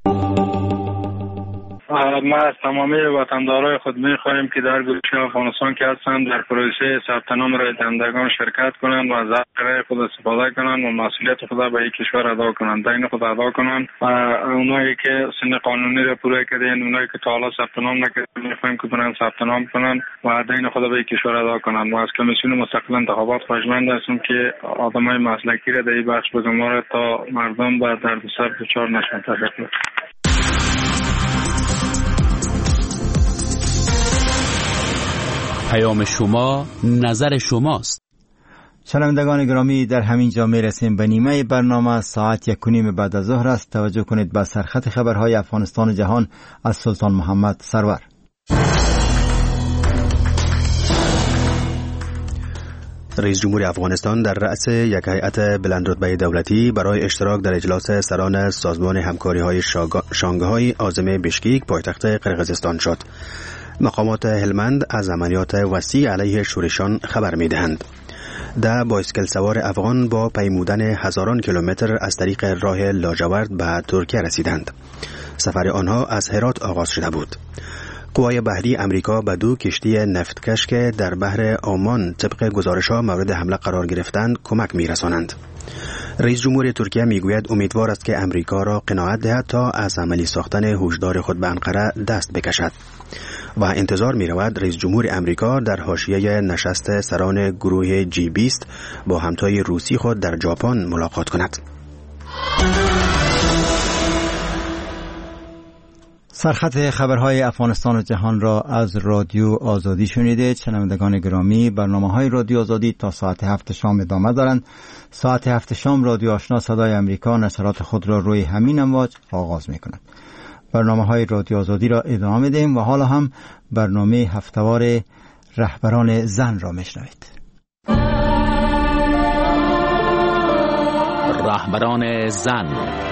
Speaker 10: ما از تمامی وطندارای خود می‌خواهیم که در گوشه افغانستان که هستند در پروسه ثبت نام رای دهندگان شرکت کنند و از حق رای خود استفاده کنند و مسئولیت خود به یک کشور ادا کنند، دین خود ادا کنند. اونایی که سن قانونی را پوره کردن، اونایی که تا حالا ثبت نام نکردن، می‌خواهیم که برن ثبت نام کنند و دین خود به یک کشور ادا کنند. و از کمیسیون مستقل انتخابات خواهشمند هستیم که آدمای مسلکی را در این بخش بگماره تا مردم به دردسر دچار نشوند. تشکر.
Speaker 1: پیام شما نظر شماست.
Speaker 2: شنوندگان گرامی، در همین جا می رسیم به نیمه برنامه. ساعت یک و نیم بعد از ظهر است. توجه کنید به سرخط خبرهای افغانستان و جهان از سلطان محمد سرور.
Speaker 3: رئیس جمهور افغانستان در رأس یک هیئت بلندرتبه دولتی برای اشتراک در اجلاس سران سازمان همکاری‌های شانگهای عاصمه بشکیک پایتخت قرقیزستان شد. مقامات هلمند از عملیات وسیع علیه شورشان خبر می‌دهند. ده بایسکل سوار افغان با پیمودن هزاران کیلومتر از طریق راه لاجورد به ترکیه رسیدند. سفر آنها از هرات آغاز شده بود. قوای بحری امریکا به دو کشتی نفتکش که در بحر عمان طبق گزارش‌ها مورد حمله قرار گرفتند کمک می‌رسانند. رئیس جمهور ترکیه میگوید امیدوار است که امریکا را قناعت دهد تا از عملی ساختن هوشدار خود به انقره دست بکشد و انتظار می رود رئیس جمهور امریکا در حاشیه نشست سران گروه جی بیست با همتای روسی خود در ژاپن ملاقات کند.
Speaker 2: سرخط خبرهای افغانستان و جهان را از رادیو آزادی شنیدید. شنوندگان گرامی، برنامه‌های رادیو آزادی تا ساعت هفت شام ادامه دارند. ساعت هفت شام رادیو آشنا صدای امریکا نشرات خود را روی همین امواج آغاز می‌کند. برنامه‌های رادیو آزادی را ادامه می‌دهیم و حالا هم برنامه هفته‌وار رهبران زن را می‌شنوید.
Speaker 1: رهبران زن.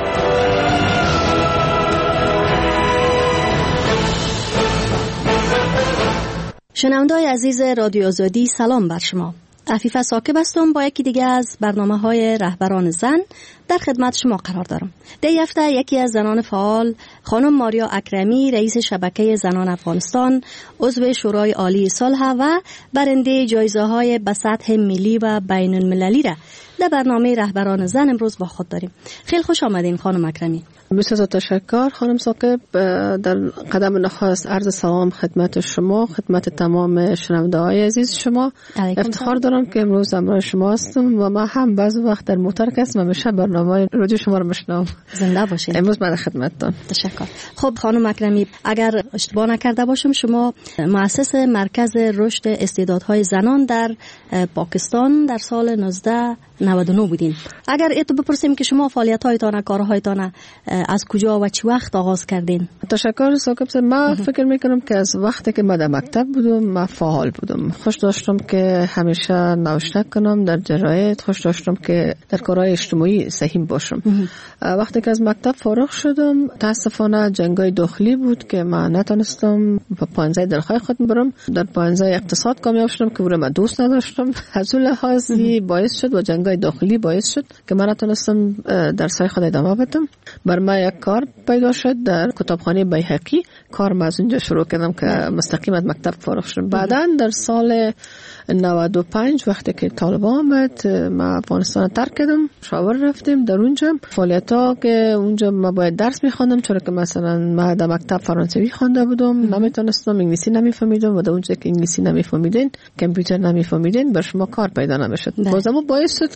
Speaker 22: شنونده‌های عزیز رادیو آزادی، سلام بر شما. عفیفه ساکب هستم با یکی دیگه از برنامه‌های رهبران زن در خدمت شما قرار دارم. در این هفته یکی از زنان فعال، خانم ماریا اکرمی، رئیس شبکه زنان افغانستان، عضو شورای عالی صلح و برنده جایزه‌های به سطح ملی و بین المللی را در برنامه رهبران زن امروز با خود داریم. خیلی خوش آمدین خانم اکرمی.
Speaker 8: بسیار تشکر خانم ساکب. در قدم نخست عرض سلام خدمت شما، خدمت تمام شنونده‌های عزیز شما. افتخار دارم که امروز همراه شما هستم و ما هم بعضی وقت در موتور هستم و همیشه برنامه رادیو شما رو میشنوم.
Speaker 22: زنده باشید.
Speaker 8: امروز من خدمتتون.
Speaker 22: تشکر. خب خانم اکرمی، اگر اشتباه نکرده باشم شما مؤسس مرکز رشد استعدادهای زنان در پاکستان در سال نوزده نود و نه بودین. اگر اتو بپرسیم که شما فعالیت‌هایتان، کارهایتان از کجا و چه وقت آغاز کردین؟
Speaker 8: تشکر ساکب صاحب. من فکر میکنم که از وقتی که من در مکتب بودم من فعال بودم. خوش داشتم که همیشه نوشته کنم در جراید، خوش داشتم که در کارهای اجتماعی سهیم باشم. وقتی که از مکتب فارغ شدم متاسفانه جنگای داخلی بود که من نتونستم به پانزه دلخواه خود برم. در پانزه اقتصاد کامیاب شدم که برم دوست نداشتم. از اون لحاظی باعث شد و جنگای داخلی باعث شد که من نتونستم درسای خود ادامه بدم. بر من یک کار پیدا شد در کتابخانه بیهقی. کار ما از اونجا شروع کردم که مستقیم از مکتب فارغ شدم. بعداً در سال نود و پنج وقتی که طالبان آمد ما افغانستان ترک کردم، شاور رفتیم. در اونجا فعالیت‌ها که اونجا ما باید درس می‌خواندم، چون که مثلا ما در مکتب فرانسوی خوانده بودم، نمیتونستم، انگلیسی نمیفهمیدم و در اونجا که انگلیسی نمیفهمیدین، کامپیوتر نمیفهمیدین، بر شما کار پیدا نمیشد. بازم باعث شد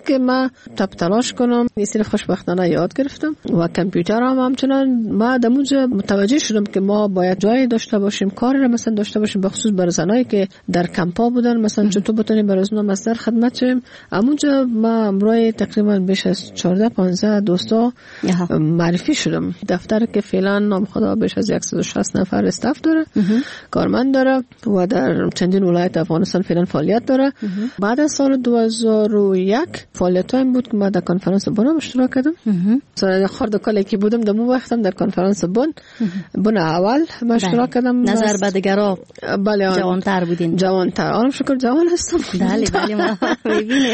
Speaker 8: که من تب تلاش کنم این سری خوشبختانه یاد گرفتم و کامپیوتر هم همچنان ما در اونجا متوجه شدم که ما باید جای داشته باشیم، کاری را مثلا داشته باشیم، بخصوص برای زنایی که در کمپا بودن مثلا چطور بتونیم برای اونا مصدر خدمت شیم. همونجا ما امروز تقریبا بیش از چهارده پانزده دوستا معرفی شدم. دفتر که فعلا نام خدا بیش از صد و شصت نفر استاف داره، کارمند داره و در چندین ولایت افغانستان فعلا فعالیت داره. بعد از سال دو هزار و یک فعالیت هایم بود که من در کنفرانس بن اشتراک کردم. سال خرد کالی که بودم در مو وقتم در کنفرانس بن بن اول من اشتراک کردم.
Speaker 22: نظر بدگرا
Speaker 8: بله
Speaker 22: جوانتر بودین.
Speaker 8: جوانتر آرام شکر جوان هستم.
Speaker 22: بله بله ما میبینیم.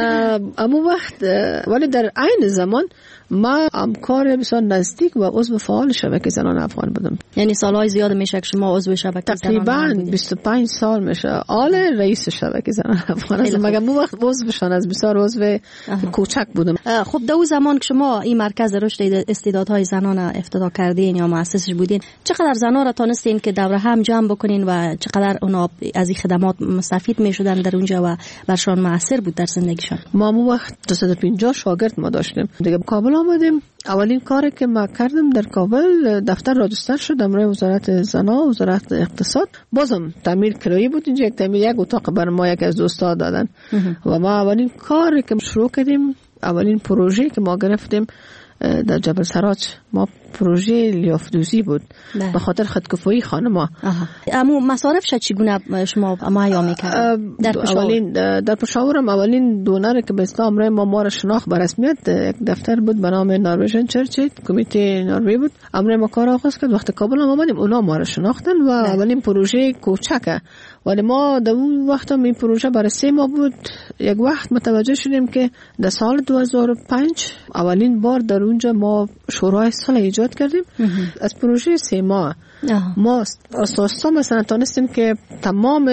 Speaker 8: اما وقت ولی در عین زمان ما همکار بسیار نزدیک و عضو فعال شبکه زنان افغان بودم.
Speaker 22: یعنی سالهای زیاد میشه که شما عضو شبکه زنان افغان
Speaker 8: تقریبا بیست و پنج سال میشه. آل رئیس شبکه زنان افغان است. مگر مو وقت عضو بشن از بسیار عضو کوچک بودم.
Speaker 22: خب در اون زمان که شما این مرکز رشد استعدادهای زنان افتتاح کردین یا مؤسسش بودین، چقدر زنان را تونستین که دوره هم جمع بکنین و چقدر اونا از این خدمات مستفید میشدن در اونجا و برشان موثر بود در زندگیشان؟
Speaker 8: ما مو وقت دویست و پنجاه شاگرد ما داشتیم. دیگه کابل آمدیم. اولین کاری که ما کردم در کابل دفتر راجستر شد امروی وزارت زنا، وزارت اقتصاد. بازم تعمیر کرایی بود اینجا، یک تعمیر یک اتاق بر ما یک از دوستا دادن و ما اولین کاری که شروع کردیم، اولین پروژه که ما گرفتیم در جبل سراج، ما پروژه لیافدوزی بود به خاطر خودکفایی خانم‌ها.
Speaker 22: اما مصارف شد چگونه شما مهیا می‌کرد؟ در پشاور
Speaker 8: اولین در پشاور هم اولین دونر که به اسلام راه ما ما را شناخت به رسمیت یک دفتر بود به نام نروژن چرچ، کمیته نروژ بود. امر ما کار آغاز کرد. وقت کابل هم آمدیم اونا ما را شناختن و اولین پروژه کوچکه، ولی ما در اون وقت هم این پروژه برای سه ماه بود. یک وقت متوجه شدیم که در سال دو هزار و پنج اولین بار در اونجا ما شورای صلح ایجاد کردیم. از پروژه سه ماه ما اساسا مثلا تونستیم که تمام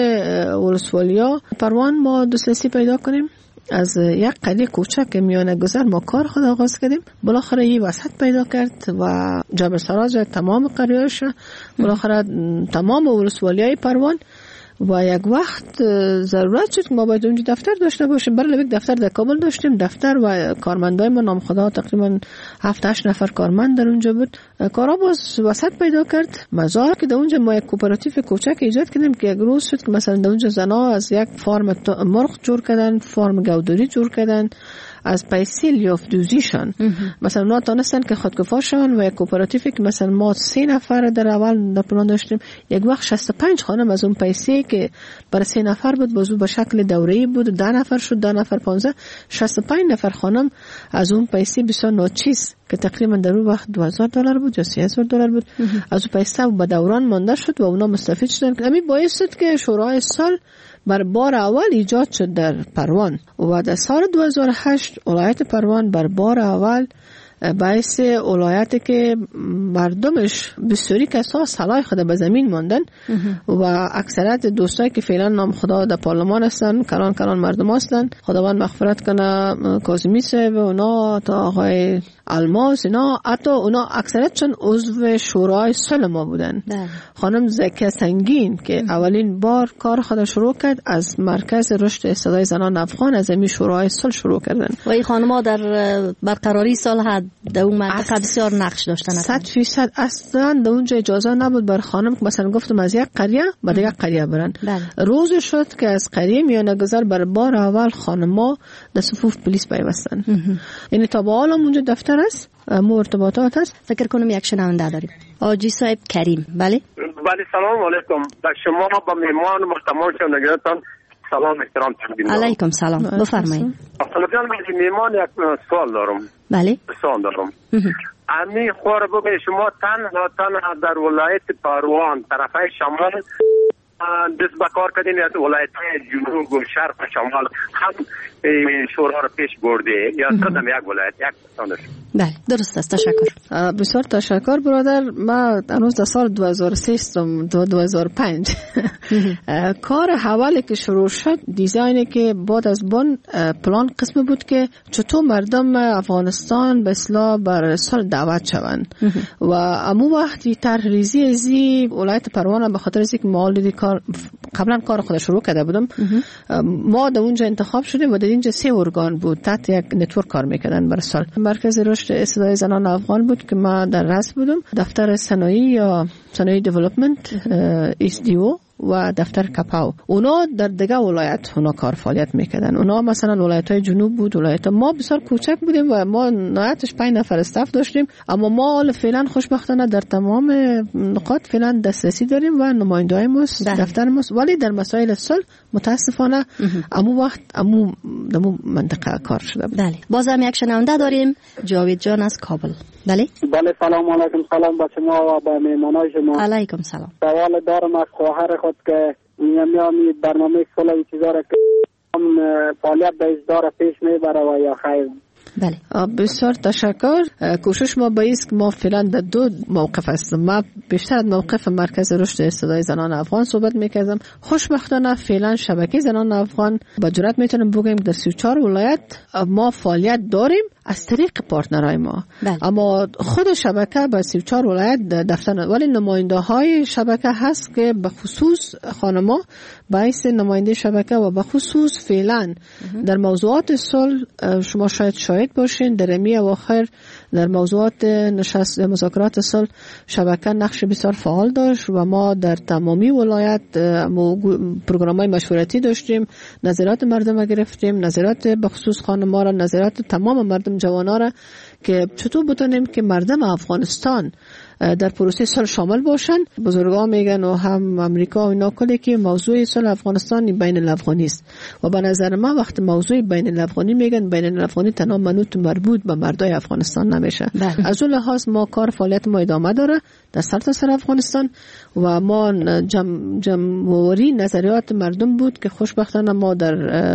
Speaker 8: ولسوالیا پروان ما دسترسی پیدا کنیم. از یک قریه کوچک میانه گذر ما کار خود آغاز کردیم. بالاخره این وسط پیدا کرد و جبل سراج تمام قریه‌اش، بالاخره تمام ولسوالیای پروان و یک وقت ضرورت شد که ما باید اونجا دفتر داشته باشیم. برای یک دفتر در کابل داشتیم. دفتر و کارمندای ما نام خدا تقریبا هفت هشت نفر کارمند در اونجا بود. کارا باز وسط پیدا کرد. مزار که در اونجا ما یک کوپراتیو کوچک ایجاد کردیم که یک روز شد که مثلا در اونجا زنا از یک فارم مرغ جور کردن، فارم گودری جور کردن، از پیسه لیافدوزیشان مثلا اونا تانستن که خودکفا شون و یک کوپراتیوی که مثلا ما سه نفر در اول در پلان داشتیم، یک وقت شصت و پنج خانم از اون پیسه که برای سه نفر بود بازو به شکل دوره‌ای بود، ده نفر شد، ده نفر پانزده، شصت و پنج نفر خانم از اون پیسه بسیار ناچیز که تقریبا در اون وقت دو هزار دلار بود یا سه هزار دلار بود از اون پیسه به دوران مانده شد و اونا مستفید شدن. همین باعث شد که شورای سال بر بار اول ایجاد شد در پروان و در سال دو هزار و هشت ولایت پروان بر بار اول باعث ولایتی که مردمش بسیاری کسا صلاح خود به زمین ماندن و اکثریت دوستایی که فعلا نام خدا در پارلمان هستن کلان کلان مردم هستن، خداوند مغفرت کنه، کاظمی صاحب و اونا تا آقای الماس اینا، حتی اونا اکثریتشون عضو شورای صلح ما بودن. خانم زکیه سنگین که اولین بار کار خود شروع کرد از مرکز رشد استعدادهای زنان افغان از این شورای صلح شروع کردن
Speaker 22: و این خانم‌ها در برقراری صلح در اون منطقه بسیار نقش داشتن.
Speaker 8: صد فیصد اصلا در اونجا اجازه نبود بر خانم که مثلا گفتم از یک قریه به دیگر قریه برن. روز شد که از قریه میانه گذر بر بار اول خانم‌ها در صفوف پلیس پیوستن. یعنی تا به حال اونجا دفتر است، مرتبطات است.
Speaker 22: فکر کنم یک شنونده داریم. آجی صاحب کریم. بله
Speaker 5: بله سلام علیکم. با شما با مهمان محترم شنوندگان سلام احترام تقدیم.
Speaker 22: علیکم سلام. بفرمایید.
Speaker 5: خانم مهمان یک سوال دارم.
Speaker 22: بله.
Speaker 5: سوال دارم. امی خور بگه شما تن تن در ولایت پروان طرفه شمال دست بکار کردین از ولایت جنوب و شرق و شمال هم شورا رو پیش برده یا صدم یک ولایت یک سانش.
Speaker 22: بله درست است. تشکر.
Speaker 8: بسیار تشکر برادر. ما هنوز در سال دو هزار و سه دو هزار و پنج کار حوالی که شروع شد دیزاینی که بعد از بن پلان قسم بود که چطور مردم افغانستان به اصلاح بر صلح دعوت شوند و امو وقتی طرح ریزی ازی ولایت پروان به خاطر از اینکه معالجه کار قبلا کار خود شروع کرده بودم. ما در اونجا انتخاب شدیم و در اینجا سه ارگان بود تحت یک نتورک کار میکردن برای سال. مرکز رشد صدای زنان افغان بود که ما در رأس بودم، دفتر صنایع یا صنایع دیولپمنت ایس دی او و دفتر کپاو. اونا در دیگه ولایت اونا کار فعالیت میکردن. اونا مثلا ولایت‌های جنوب بود، ولایت ما بسیار کوچک بودیم و ما نهایتش پنج نفر استاف داشتیم، اما ما فعلا خوشبختانه در تمام نقاط فعلا دسترسی داریم و نماینده‌های ما دفتر ما، ولی در مسائل صلح متاسفانه امو وقت امو دمو منطقه کار شده بود.
Speaker 22: بله. بازم یک شنونده داریم، جاوید جان از کابل. بله.
Speaker 6: بله سلام علیکم. سلام به شما و به مهمانان شما.
Speaker 22: علیکم سلام.
Speaker 6: سوال دارم از خواهر خود که میامی برنامه صلح چیزا را که فعالیت به اصدار پیش میبره و یا خیر؟
Speaker 8: بله. بسیار تشکر. کوشش ما به است که ما فعلا در دو موقف هستیم. ما بیشتر از موقف مرکز رشد صدای زنان افغان صحبت میکردم. خوشبختانه فعلا شبکه زنان افغان با جرات میتونم بگم در سی و چهار ولایت ما فعالیت داریم از طریق پارتنرای ما. بله. اما خود شبکه به سی و چهار ولایت دفتر، ولی نماینده های شبکه هست که به خصوص خانما باعث نماینده شبکه و به خصوص فعلا در موضوعات صلح شما شاید شاهد باشین در امی اواخر در موضوعات نشست مذاکرات صلح شبکه نقش بسیار فعال داشت و ما در تمامی ولایت پروگرام‌های مشورتی داشتیم، نظرات مردم گرفتیم، نظرات به خصوص خانما را، نظرات تمام مردم جوانا را که چطور بتونیم که مردم افغانستان در پروسه صلح شامل باشن. بزرگان میگن و هم امریکا و اینا کلی که موضوع صلح افغانستان بین الافغانی است و به نظر من وقت موضوع بین الافغانی میگن بین الافغانی تنها منوط مربوط به مردای افغانستان نمیشه. بله. از اون لحاظ ما کار فعالیت ما ادامه داره در سرتاسر افغانستان و ما جمع جمعوری نظریات مردم بود که خوشبختانه ما در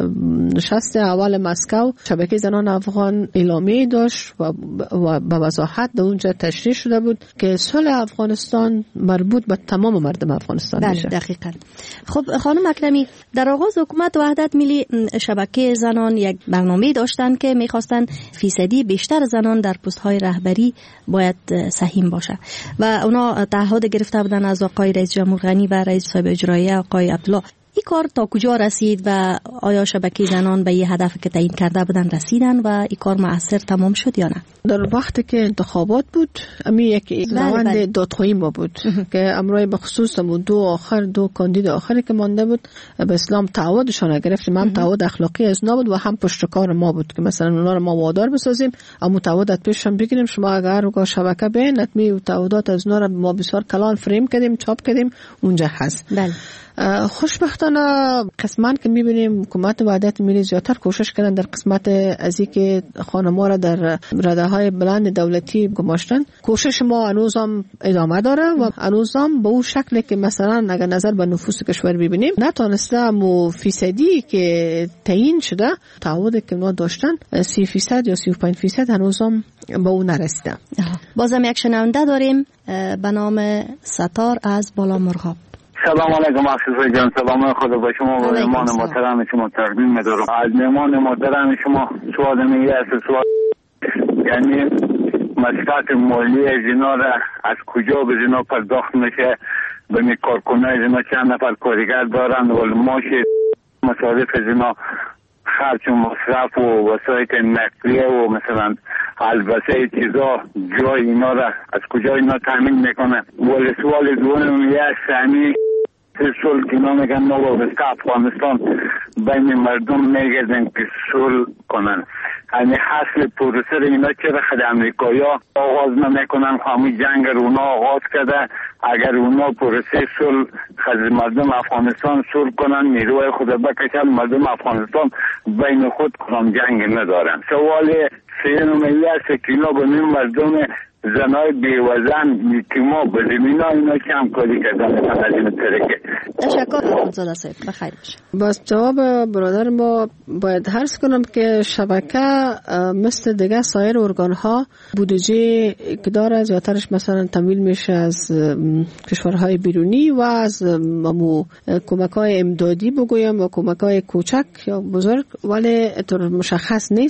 Speaker 8: نشست اول مسکو شبکه زنان افغان اعلامیه داشت و به وضاحت در اونجا تشریح شده بود که صلح افغانستان مربوط به تمام مردم افغانستان
Speaker 22: بله
Speaker 8: میشه.
Speaker 22: دقیقاً. خب خانم اکرمی، در آغاز حکومت وحدت ملی شبکه زنان یک برنامه داشتن که میخواستن فیصدی بیشتر زنان در پست های رهبری باید سهیم باشه و اونا تعهد گرفته بودن از آقای رئیس جمهور غنی و رئیس صاحب اجرایه آقای عبدالله. این کار تا کجا رسید و آیا شبکه زنان به یه هدف که تعیین کرده بودن رسیدن و این کار مؤثر تمام شد یا نه؟
Speaker 8: در وقتی که انتخابات بود امی یک روند دادخواهی ما بود که امروز به خصوص دو آخر دو کاندید آخری که مانده بود به اسلام تعهدشان گرفتیم، هم تعهد اخلاقی از اونا بود و هم پشتکار ما بود که مثلا اونا رو ما وادار بسازیم اما تعهدات پیشم بگیریم شما اگر با شبکه بین حتمی تعهدات از اونا رو ما بسیار کلان فریم کردیم چاپ کردیم اونجا هست.
Speaker 22: بله.
Speaker 8: خوشبختانه قسمت که میبینیم حکومت وحدت ملی زیادتر کوشش کردن در قسمت از اینکه خانم‌ها را در رده های بلند دولتی گماشتن. کوشش ما هنوزم ادامه داره و هنوزم به اون شکلی که مثلا اگر نظر به نفوس کشور ببینیم نتونسته مو فیصدی که تعیین شده تعهد که اونا داشتن سی فیصد یا سی و پنج فیصد هنوزم به اون نرسیده.
Speaker 22: بازم یک شنونده داریم به نام ستار از بالا مرغاب.
Speaker 21: سلام علیکم عزیز جان، سلام خدا با شما و مهمان محترم شما تقدیم می‌دارم. از مهمان محترم شما سوال میگه است سوال یعنی مسئله مالی زنا را از کجا به زنا پرداخت میشه، به می کارکنای زنا چند نفر کارگر دارن و ماش مصارف زنا خرج و مصرف و وسایل نقلیه و مثلا البته چیزا جای اینا را از کجا اینا تامین میکنه. ولی سوال دوم یه سمی صلح که اینا میگن نوابسته افغانستان بین مردم میگردن که صلح کنن، یعنی حاصل پروسه اینا چرا خود امریکایا آغاز نمیکنن؟ همین جنگ رو اونا آغاز کرده، اگر اونا پروسه صلح خود مردم افغانستان صلح کنن نیروی خود بکشن مردم افغانستان بین خود کنم جنگ ندارن. سوال سیانو میگه است که اینا به مردم زنای بیوزن میتیما به زمین ها اینا که همکاری کردن از این طریقه.
Speaker 22: تشکر خانزاده صاحب، بخیر باشه.
Speaker 8: بس جواب برادر ما باید عرض کنم که شبکه مثل دیگه سایر ارگان ها بودجه که داره زیادترش مثلا تمویل میشه از کشورهای بیرونی و از کمک های امدادی بگویم و کمک های کوچک یا بزرگ، ولی طور مشخص نیست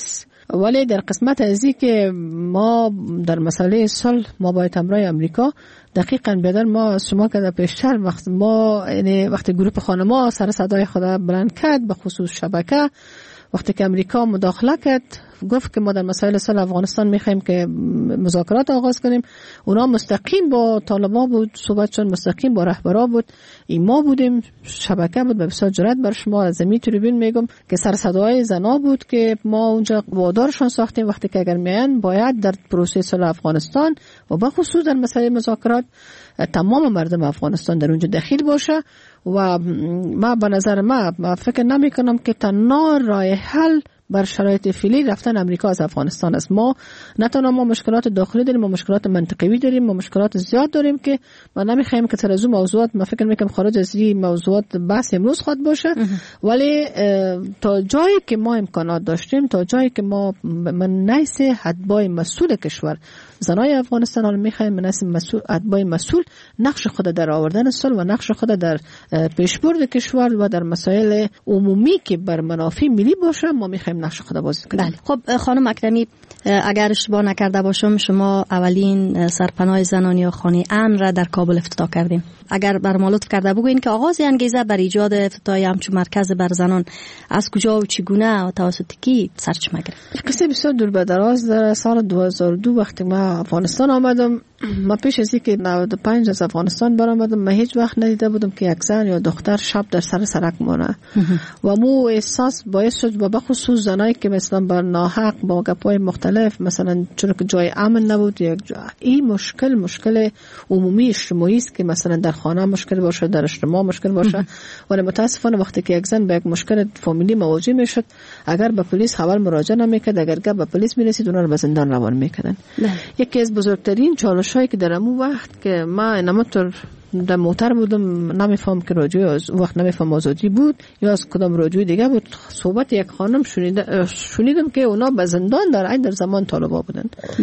Speaker 8: ولی در قسمت ازی که ما در مسئله صلح ما باید همراه امریکا دقیقاً بیادر ما شما که در پیشتر وقت ما یعنی وقتی گروه خانما سر صدای خود بلند کرد به خصوص شبکه، وقتی که امریکا مداخله کرد گفت که ما در مسائل صلح افغانستان میخوایم که مذاکرات آغاز کنیم، اونا مستقیم با طالبان بود صحبتشون، مستقیم با رهبرا بود، این ما بودیم، شبکه بود. به بسیار جرأت بر شما از زمین تریبون میگم که سر صدای زنا بود که ما اونجا وادارشون ساختیم وقتی که اگر میان باید در پروسه صلح افغانستان و به خصوص در مسائل مذاکرات تمام مردم افغانستان در اونجا دخیل باشه. و ما به نظر ما, ما فکر نمی کنم که تنها راه حل بر شرایط فعلی رفتن امریکا از افغانستان است. ما نه تنها ما مشکلات داخلی داریم، ما مشکلات منطقوی داریم، ما مشکلات زیاد داریم که ما نمیخوایم که سر از اون موضوعات ما فکر میکنم خارج از این موضوعات بحث امروز خود باشه. ولی تا جایی که ما امکانات داشتیم، تا جایی که ما من نیست حدبای مسئول کشور زنای افغانستان حالا میخوایم مناسب مسئول ادبای مسئول نقش خود در آوردن صلح و نقش خود در پیشبرد کشور و در مسائل عمومی که بر منافع ملی باشه ما میخوایم نقش خود بازی کنیم.
Speaker 22: بله. خب خانم اکرمی، اگر اشتباه نکرده باشم شما اولین سرپناه زنان یا خانه امن را در کابل افتتاح کردیم. اگر بر ما لطف کرده بگوین که آغاز انگیزه بر ایجاد افتتاح همچون مرکز بر زنان از کجا و چگونه و توسط کی سرچشمه گرفت؟
Speaker 8: قصه بسیار دور به دراز. در سال دو هزار و دو وقتی ما افغانستان آمدم، ما پیش از اینکه نود و پنج از افغانستان برآمدم ما هیچ وقت ندیده بودم که یک زن یا دختر شب در سر سرک مونه و مو احساس باعث شد و بخصوص زنایی که مثلا بر ناحق با گپای مختلف مثلا چون که جای امن نبود، یک جا این مشکل مشکل عمومی اجتماعی است که مثلا در خانه مشکل باشه، در اجتماع مشکل باشه. ولی متاسفانه وقتی که یک زن به یک مشکل فامیلی مواجه میشد اگر به پلیس خبر مراجعه نمیکرد، اگر به پلیس میرسید اونها رو به زندان روان میکردن. یکی از بزرگترین چالشایی که در اون وقت که ما نمطور در موتر بودم نمیفهم که راجوی از وقت نمیفهم آزادی بود یا از کدام راجوی دیگه بود، صحبت یک خانم شنیده شنیدم که اونا به زندان در این در زمان طالبا بودن.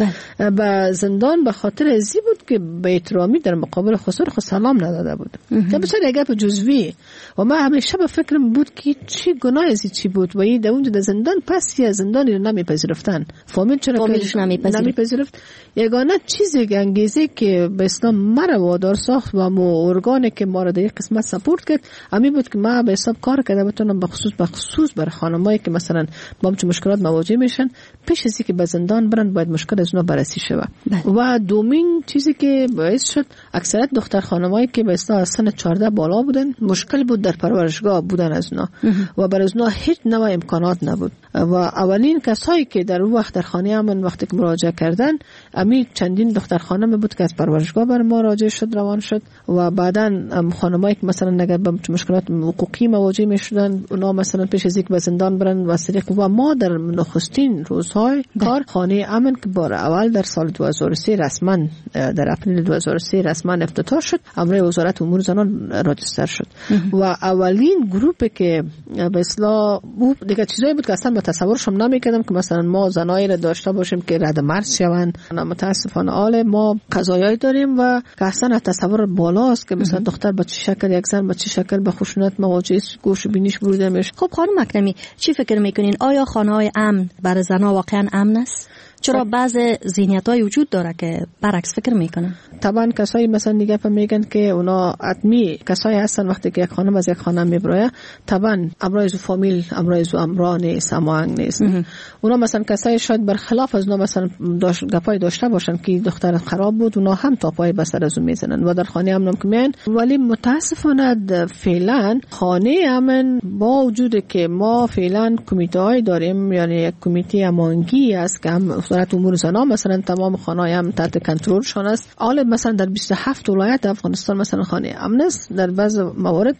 Speaker 8: به زندان به خاطر ازی بود که به احترامی در مقابل خسر خود سلام نداده بود. که بسیار یک گپ جزوی و ما همیشه به فکرم بود که چی گناه ازی چی بود و این در اونجا در زندان پس یا زندانی رو نمیپذیرفتن. فامیل چرا
Speaker 22: فامیلش
Speaker 8: نمیپذیرفت؟ یگانه چیزی که انگیزه که به اسلام مرا وادار ساخت و مو ارگانی که ما را در یک قسمت سپورت کرد امی بود که ما به حساب کار کرده بتونم به خصوص به خصوص بر خانمایی که مثلا با همچون مشکلات مواجه میشن پیش از اینکه به زندان برن باید مشکل از اونا بررسی شود. و دومین چیزی که باعث شد اکثریت دختر خانمایی که به اصطلاح سن چهارده بالا بودن مشکل بود در پرورشگاه بودن از اونا و برای اونا هیچ نوع امکانات نبود و اولین کسایی که در اون وقت در خانه امن وقتی که مراجعه کردن امی چندین دختر خانم بود که از پرورشگاه بر ما راجع شد روان شد و بعداً خانمایی که مثلا نگه به مشکلات حقوقی مواجه میشدن اونا مثلا پیش از اینکه به زندان برن و سریق و ما در نخستین روزهای کار خانه امن که بار اول در سال دو هزار و سه رسما در اپریل دو هزار و سه رسما افتتاح شد، امر وزارت امور زنان راجستر شد و اولین گروپی که به اصطلاح دیگه چیزایی بود که اصلا تصورشم نمیکردم که مثلا ما زنایی را داشته باشیم که رد مرز شوند. متاسفانه حال ما قضایایی داریم و که اصلا تصور بالاست که مثلا دختر با چه شکل یک زن با چه شکل به خشونت مواجه است، گوش و بینیش بریده میشه.
Speaker 22: خب خانم اکرمی چی فکر میکنین؟ آیا خانه‌های امن برای زنها واقعا امن است؟ چرا بعض ذهنیت‌های وجود داره که برعکس فکر میکنن؟
Speaker 8: طبعا کسایی مثلا دیگه پا میگن که اونا حتمی کسایی هستن وقتی که یک خانم از یک خانم میبره طبعا امرایز و فامیل امرایز و امرا نیست، هماهنگ نیست. اونا مثلا کسایی شاید برخلاف از اونا مثلا داشت گپای داشته باشن که دختر خراب بود اونا هم تاپای بسر از اون میزنن و در خانه امن هم که میان. ولی متاسفانه فعلا خانه امن با وجود که ما فعلا کمیته داریم، یعنی یک کمیته امانگی است که هم وزارت امور زنان مثلا تمام خانه‌های امن تحت کنترلشون است. حالا مثلا در بیست و هفت ولایت افغانستان مثلا خانه امن است در بعض موارد.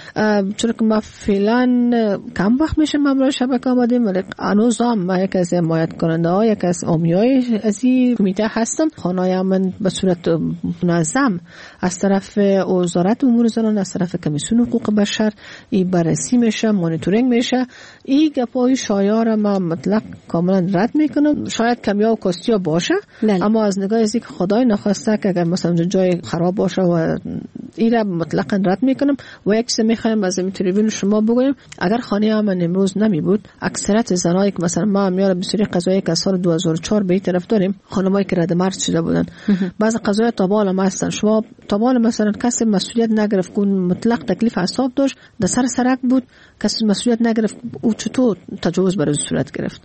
Speaker 8: چون که ما فعلا کم وقت میشه مبرای شبکه آمدیم ولی هنوز هم ما یک از حمایت کننده ها یک از حامیای از این کمیته هستم. خانه امن به صورت منظم از طرف وزارت امور زنان از طرف کمیسیون حقوق بشر این بررسی میشه، مانیتورینگ میشه. این گپای شایعه ما مطلق کاملا رد میکنم. شاید کمیا و کاستیا باشه لن. اما از نگاه از اینکه خدای نخواسته که اگر مثلا جای خراب باشه و این را مطلقاً رد میکنم. و یک چیز میخوایم از این تریبون شما بگویم، اگر خانه امن امروز نمی بود، اکثریت زنایی که مثلا ما میاره بسیاری قضایی که از سال دو هزار و چهار به این طرف داریم، خانمایی که رد مرد شده بودن، بعض قضایا تابال هم هستن. شما تابال مثلا کسی مسئولیت نگرفت، کن مطلق تکلیف حساب داشت، در سر سرک بود، کسی مسئولیت نگرفت، او چطور تجاوز بر صورت گرفت.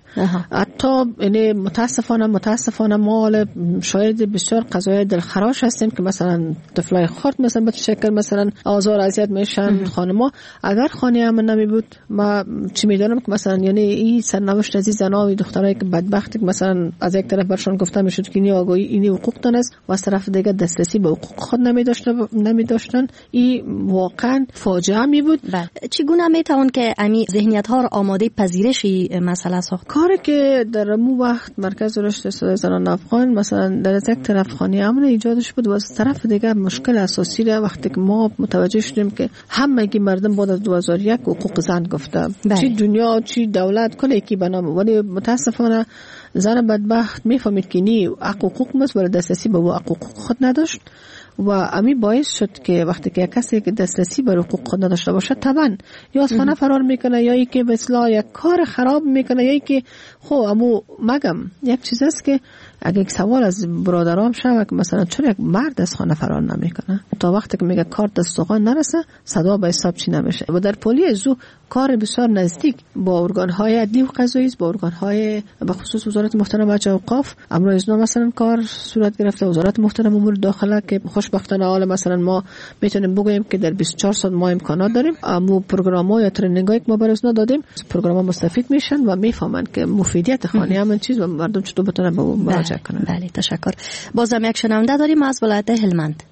Speaker 8: حتی یعنی متاسفانه متاسفانه ما شاید بسیار قضایا دلخراش هستیم که مثلا طفلای خرد مثلا به شکل مثلا آزار اذیت میشن خانم‌ها. اگر خانه امن نمی بود، ما چی میدونم که مثلا یعنی این سرنوشت از زنا و دخترایی که بدبختی که مثلا از یک طرف برشون گفته میشد که این آگاهی این حقوقتون است و از طرف دیگه دسترسی به حقوق خود نمی داشتن نمی داشتن، این واقعا فاجعه می بود.
Speaker 22: چگونه میتوان که امی ذهنیت ها را آماده پذیرشی مسئله ساخت؟
Speaker 8: کاری که در مو وقت مرکز رشد صدای زنان افغان مثلا در یک طرف خانه امن ایجادش بود و از طرف دیگه مشکل اساسی را وقتی که ما متوجه شدیم که همگی مردم بعد از دو هزار و یک حقوق زن گفته، چی دنیا چی دولت کل یکی بنام، ولی متاسفانه زن بدبخت میفهمید که نی حقوق مست ولی دسترسی به حقوق خود نداشت و امی باعث شد که وقتی که کسی که دسترسی به حقوق خود نداشته باشه طبعا یا از خانه فرار میکنه یا ای که به اصطلاح یک کار خراب میکنه یا ای که خب امو مگم یک چیز است که اگه یک سوال از برادرام شوه که مثلا چرا یک مرد از خانه فرار نمیکنه، تا وقتی که میگه کار دستوغان نرسه صدا به حساب چی نمیشه. و در پلیس زو کار بسیار نزدیک با ارگان‌های عدلی و قضایی است، با ارگان‌های به خصوص وزارت محترم وجه اوقاف امروز ازنا مثلا کار صورت گرفته، وزارت محترم امور داخله که خوشبختانه حالا مثلا ما میتونیم بگوییم که در بیست و چهار ساعت ما امکانات داریم، اما پروگرام‌ها یا ترنینگ‌هایی که ما برای ازنا دادیم پروگرام‌ها مستفید میشن و میفهمن که مفیدیت خانه امن چیز و مردم چطور بتونن به اون مراجعه کنن.
Speaker 22: بله تشکر. بازم یک شنونده داریم از ولایت هلمند.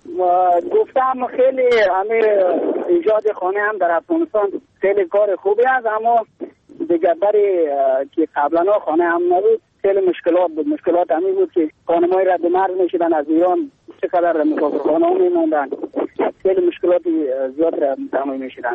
Speaker 6: گفتم خیلی همه ایجاد خانه هم در افغانستان خیلی کار خوبی است، اما دیگه برای که قبلا خانه هم نبود خیلی مشکلات بود. مشکلات همین بود که خانم‌های رد مرز میشدن از ایران چقدر مسافرخانه ها میموندن، خیلی مشکلات زیاد را تحمل میشدن.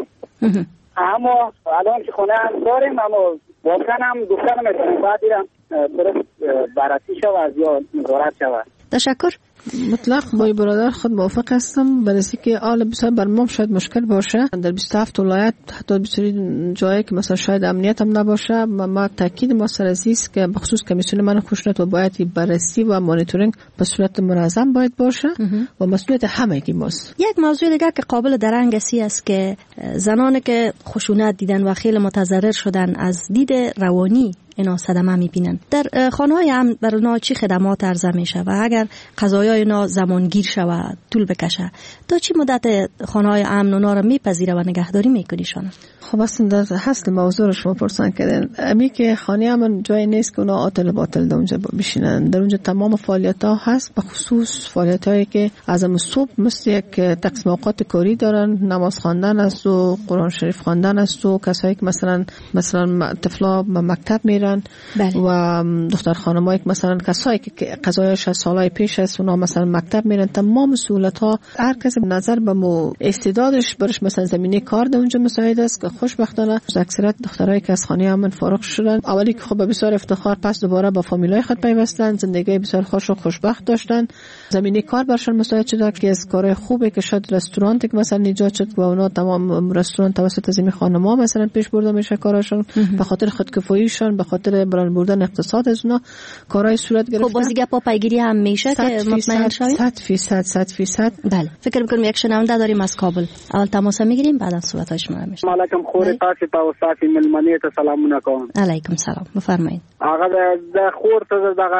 Speaker 6: اما الان که خانه هم داریم، اما واقعا هم گفتن میتونیم بعد دیرم درست بررسی شود یا نظارت شود.
Speaker 22: تشکر.
Speaker 8: مطلق با برادر خود موافق هستم، بررسی که آل بسیار بر ما شاید مشکل باشه در بیست و هفت ولایت، حتی بسیاری جایی که مثلا شاید امنیت هم نباشه. و ما تاکید ما سر است که بخصوص کمیسیون من خشونت و باید بررسی و مانیتورینگ به صورت منظم باید باشه و مسئولیت همگی ماست.
Speaker 22: یک موضوع دیگه که قابل درنگ است که زنانی که خشونت دیدن و خیلی متضرر شدن از دید روانی اینا صدمه میبینن، در خانه‌های امن بر اونا چی خدمات عرضه میشه و اگر قضایای اینا زمانگیر شود طول بکشه تا چی مدت خانه‌های امن اونا رو میپذیره و نگهداری میکنیشون؟
Speaker 8: خب اصلا در هست موضوع رو شما پرسان کردن. امی که خانه امن جای نیست که اونا عاطل باطل در اونجا بشینن، در اونجا تمام فعالیت ها هست، به خصوص فعالیت هایی که از صبح مثل یک تقسیم اوقات کاری دارن، نماز خواندن است و قرآن شریف خواندن است و کسایی که مثلا مثلا طفلا مکتب میرن. بله. و دختر خانمایی که مثلا کسایی که قضایش از سالهای پیش است اونا مثلا مکتب میرن، تمام مسئولیت ها هر کسی به نظر به مو استعدادش برش مثلا زمینه کار در اونجا مساعد است که خوشبختانه اکثریت دخترایی که از خانه امن فارغ شدن اولی که خب بسیار افتخار پس دوباره با فامیلای خود پیوستن، زندگی بسیار خوش و خوشبخت داشتن، زمینه کار برشون مساعد شده که از کار خوبه که شاید رستورانتی که مثلا ایجاد شد و اونا تمام رستوران توسط زمین خانم‌ها مثلا پیش برده میشه کارشون به خاطر خودکفاییشون، به خاطر بران بردن اقتصاد از اونا کارهای صورت گرفته.
Speaker 22: خب باز دیگه پا پیگیری هم میشه که مطمئن شویم.
Speaker 8: صد فیصد صد فیصد.
Speaker 22: بله. فکر می‌کنم یک شنونده داریم از کابل. اول تماس میگیریم بعد صحبت‌های شما میشه.
Speaker 6: علیکم خور تاسو ته استاد ملمنه ته سلامونه کوم.
Speaker 22: علیکم سلام. بفرمایید.
Speaker 6: هغه د خور ته دغه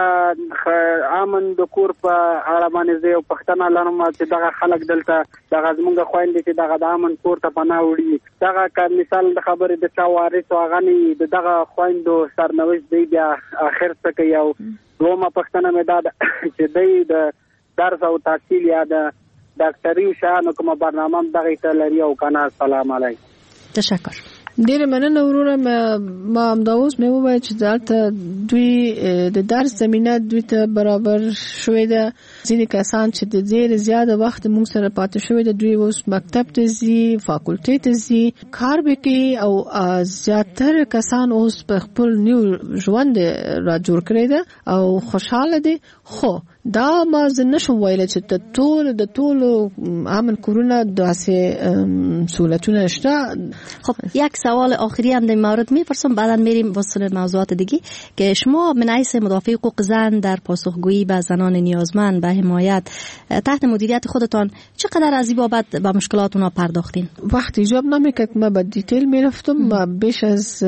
Speaker 6: امن د کور په اړه باندې زه پښتنه لرم چې دغه خلک دلته دغه زمونږ خويندې چې دغه د امن کور ته پناه وړي، دغه مثال د خبرې د چا وارث واغني دغه خويندو سرنوشت دی بیا اخر څه کوي. او دومره پښتنه مې دا چې دی د درس او تحصیل یا د ډاکټري شانو کومه برنامه دغه ته لري او کنه. السلام علیکم.
Speaker 22: تشکر.
Speaker 8: ډیر مننه وروره. ما هم دا اوس مې وویل چې دلته دوی د درس زمینه دوی ته برابر شوې ده. ځینې کسان چې د ډېر زیاده وخت موږ سره پاتې شوي ده دوی اوس مکتب ته ځي، فاکولټي ته ځي، کار به کوي او زیاتره کسان اوس په خپل نیو ژوند را جوړ کړی ده او خوشحاله دي. خو دا ما زنشم ویل چې د ټول د ټول عامل کرونا داسې سهولتونه شته.
Speaker 22: خب یک سوال آخری هم در مورد میپرسم، بعدا میریم واسه موضوعات دیگه، که شما من حیث مدافع حقوق زن در پاسخگویی به زنان نیازمند به حمایت تحت مدیریت خودتان چقدر از این بابت به مشکلات اونا پرداختین؟
Speaker 8: وقتی ایجاب نمیکرد ما به دیتیل میرفتم و بیش از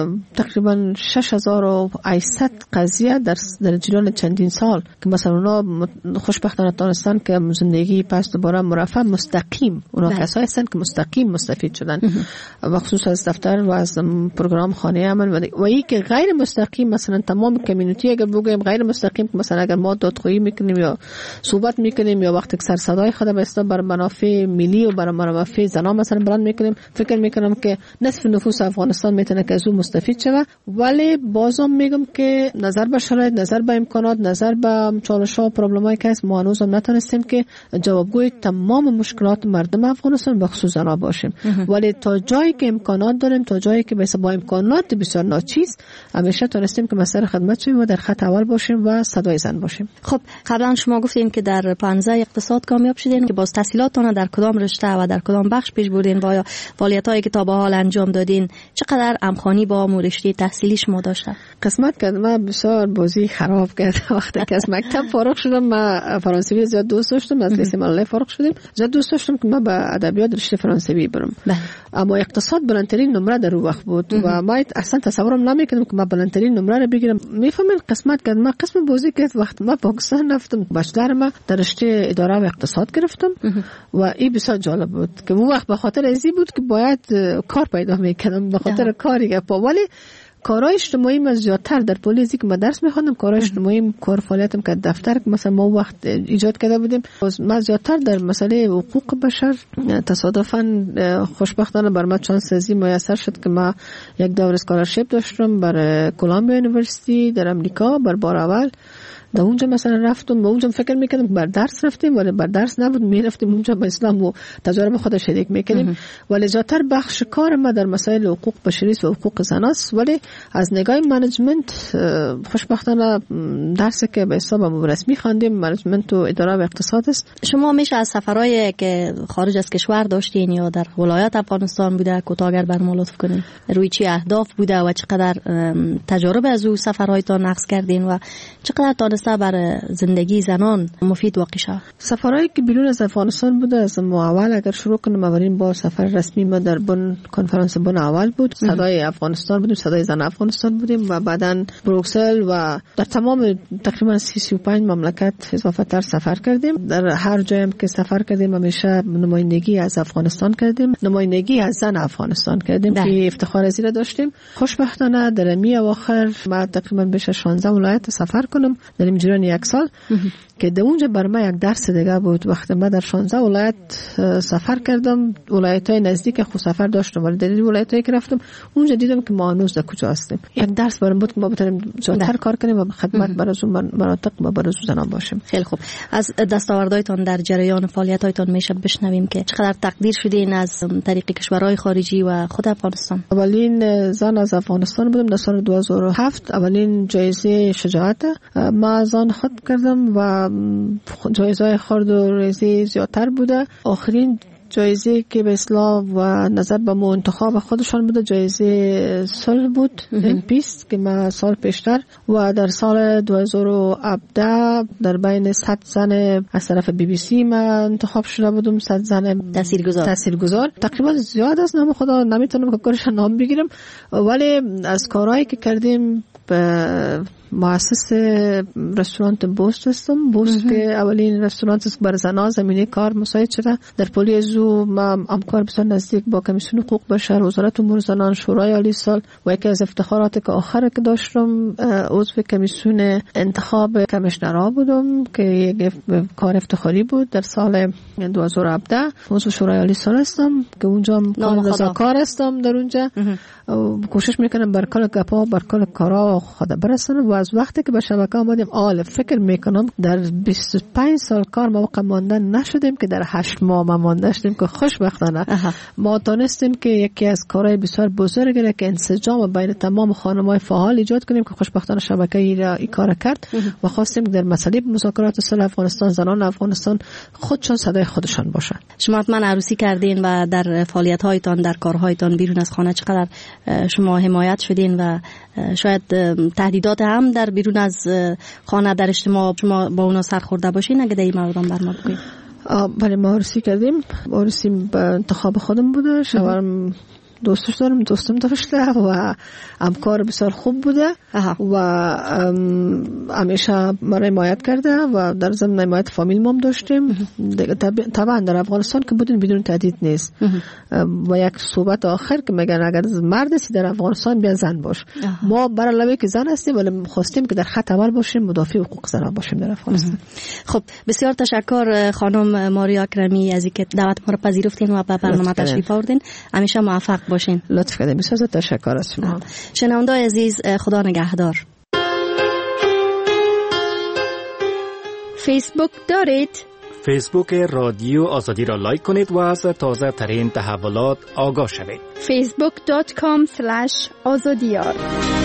Speaker 8: تقریبا شش هزار و هشتصد قضیه در در جریان چندین سال که مثلا اونا خوشبختانه تانستن که زندگی پس دوباره مرفع مستقیم، اونا کسایی هستن که مستقیم مستفید شدن و خصوص از دفتر و از پروگرام خانه عمل و ای که غیر مستقیم مثلا تمام کمیونیتی اگر بگویم غیر مستقیم که مثلا اگر ما دادخواهی میکنیم یا صحبت میکنیم یا وقتی سر صدای خود به اصطلاح بر منافع ملی و بر منافع زنان مثلا بلند میکنیم، فکر میکنم که نصف نفوس افغانستان میتونه که از اون مستفید شود. ولی بازم میگم که نظر به شرایط، نظر به امکانات، نظر به چالش‌ها و پرابلمایی که هست، ما هنوز هم نتونستیم که جوابگوی تمام مشکلات مردم افغانستان به خصوص زنان باشیم. ولی تا جایی که امکانات داریم، تا جایی که به با امکانات بسیار ناچیز، همیشه تونستیم که مسئله خدمت شویم و در خط اول باشیم و صدای زن باشیم.
Speaker 22: خب قبلا شما گفتیم که در پانزده اقتصاد کامیاب شدین، که باز تحصیلاتتون در کدام رشته و در کدام بخش پیش بردین و یا فعالیتایی که تا به حال انجام دادین چقدر همخوانی با رشته تحصیلی شما داشته؟
Speaker 8: قسمت کرد ما بسیار بازی خراب کرد. وقتی که از مکتب فارغ شدم، ما فرانسوی زیاد دوست داشتم، از لیسه ملل فارغ شدم، زیاد دوست داشتم که ما به ادبیات رشته فرانسوی برم. اما اقتصاد بلندترین نمره در اون وقت بود و ما اصلا تصورم نمیکردم که ما بلندترین نمره رو بگیرم. میفهمین قسمت کرد ما قسم بازی کرد. وقت ما پاکستان رفتم، بچلر ما در رشته اداره و اقتصاد گرفتم و این بسیار جالب بود که اون وقت به خاطر ازی بود که باید کار پیدا میکردم، به خاطر کاری که ولی کارهای اجتماعی من زیادتر در پلیسی که من درس میخوندم، کارهای اجتماعی کار فعالیتم که دفتر که مثلا ما وقت ایجاد کرده بودیم، من زیادتر در مسئله حقوق بشر. تصادفاً خوشبختانه بر من چانس ازی میسر شد که ما یک دور اسکالرشیپ داشتم بر کلمبیا یونیورسیتی در امریکا بر بار اول. در اونجا مثلا رفتم، با اونجا فکر میکردم بر درس رفتیم ولی بر درس نبود، میرفتیم اونجا با اسلام و تجارب خود شریک میکنیم. ولی زیادتر بخش کار ما در مسائل حقوق بشری و حقوق زن است. ولی از نگاه منیجمنت خوشبختانه درسی که به حساب رسمی خواندیم منیجمنت و اداره و اقتصاد است.
Speaker 22: شما میشه از سفرهای که خارج از کشور داشتین یا در ولایات افغانستان بوده کوتاه اگر برام لطف کنین، روی چی اهداف بوده و چقدر تجارب از او سفرهایتان نقض کردین و چقدر تانسته بر زندگی زنان مفید واقع شد؟
Speaker 8: سفرهایی که بیرون از افغانستان بوده، از ما اول اگر شروع کنم اولین با سفر رسمی ما در بن کنفرانس بن اول بود، صدای افغانستان بودیم، صدای زن افغانستان بودیم و بعداً بروکسل و در تمام تقریبا سی و پنج مملکت اضافه تر سفر کردیم. در هر جایم که سفر کردیم همیشه نمایندگی از افغانستان کردیم، نمایندگی از زن افغانستان کردیم که افتخار از این داشتیم. خوشبختانه در می اواخر ما تقریبا بیش از شانزده ولایت سفر کنم در این جریان یک سال که در اونجا بر ما یک درس دیگه بود. وقتی ما در شانزده ولایت سفر کردم، ولایت‌های نزدیک خود سفر داشتم ولی در این ولایت‌هایی که رفتم اونجا دیدم که ما هنوز در کجا هستیم. یک درس برام بود که ما بتونیم زیادتر کار کنیم و خدمت برای اون مناطق و برای زنان باشیم.
Speaker 22: خیلی خوب. از دستاوردهایتان در جریان فعالیت‌هایتان میشه بشنویم که چقدر تقدیر شدین از طریق کشورهای خارجی و خود افغانستان؟
Speaker 8: اولین زن از افغانستان بودم در سال دو هزار و هفت، اولین جایزه شجاعت ما از آن خود کردم و جایزه خرد و ریزی زیادتر بوده. آخرین جایزه که به اصلاح و نظر به مو انتخاب خودشان بوده جایزه صلح بود، این پیست که ما سال پیشتر و در سال دو هزار و هفده در بین صد زن از طرف بی بی سی ما انتخاب شده بودم، صد زن
Speaker 22: تاثیرگذار.
Speaker 8: تاثیرگذار تقریبا زیاد است، نام خدا نمیتونم که کارش نام بگیرم، ولی از کارهایی که کردیم به مؤسس رستوران بوست هستم. بوست که اولین رستوران است بر زنان زمینه کار مساعد شده. در پلی ازو ما همکار بسیار نزدیک با کمیسیون حقوق بشر، وزارت امور زنان، شورای عالی سال و یکی از افتخارات که آخر که داشتم عضو کمیسیون انتخاب کمیشنرها بودم که یک کار افتخاری بود. در سال دو هزار و هفده عضو شورای عالی سال هستم که اونجا کار رضاکار هستم. در اونجا کوشش میکنم بر کل گپا بر کل کارا ها خود برسانم و از وقتی که به شبکه آمدیم آل فکر میکنم در بیست و پنج سال کار موقع مانده نشدیم که در هشت ماه ما مانده شدیم که خوشبختانه ما تونستیم که یکی از کارهای بسیار بزرگی را که انسجام بین تمام خانم‌های فعال ایجاد کنیم که خوشبختانه شبکه ای را این کار کرد و خواستیم در مسئله مذاکرات صلح افغانستان زنان افغانستان خودشان صدای خودشان باشند.
Speaker 22: شما حتما عروسی کردین و در فعالیت‌هایتان در کارهایتان بیرون از خانه چقدر شما حمایت شدین و شاید تهدیدات هم در بیرون از خانه در اجتماع شما با اونا سرخورده باشین اگه در این مورد هم برنامه بگویید؟
Speaker 8: بله ما عروسی کردیم. عروسی به انتخاب خودم بوده. شوهرم دوستش دارم، دوستم داشته و همکار بسیار خوب بوده و همیشه مرا حمایت کرده و در ضمن حمایت فامیل مام داشتیم. طبعا در افغانستان که بودیم بدون تهدید نیست و یک صحبت آخر که میگن اگر مرد هستی در افغانستان بیا زن باش. ما بر علاوه که زن هستیم ولی خواستیم که در خط اول باشیم، مدافع حقوق زنان باشیم در افغانستان.
Speaker 22: خب بسیار تشکر خانم ماریا اکرمی از اینکه دعوت ما را پذیرفتین و به برنامه تشریف آوردین. همیشه موفق باشین.
Speaker 8: لطف کردید. بسیار تشکر از شما.
Speaker 22: شنونده‌های عزیز خدا نگهدار. فیسبوک دارید؟
Speaker 16: فیسبوک رادیو آزادی را لایک کنید و از تازه ترین تحولات آگاه شوید.
Speaker 17: فیسبوک دات کام اسلش آزادیار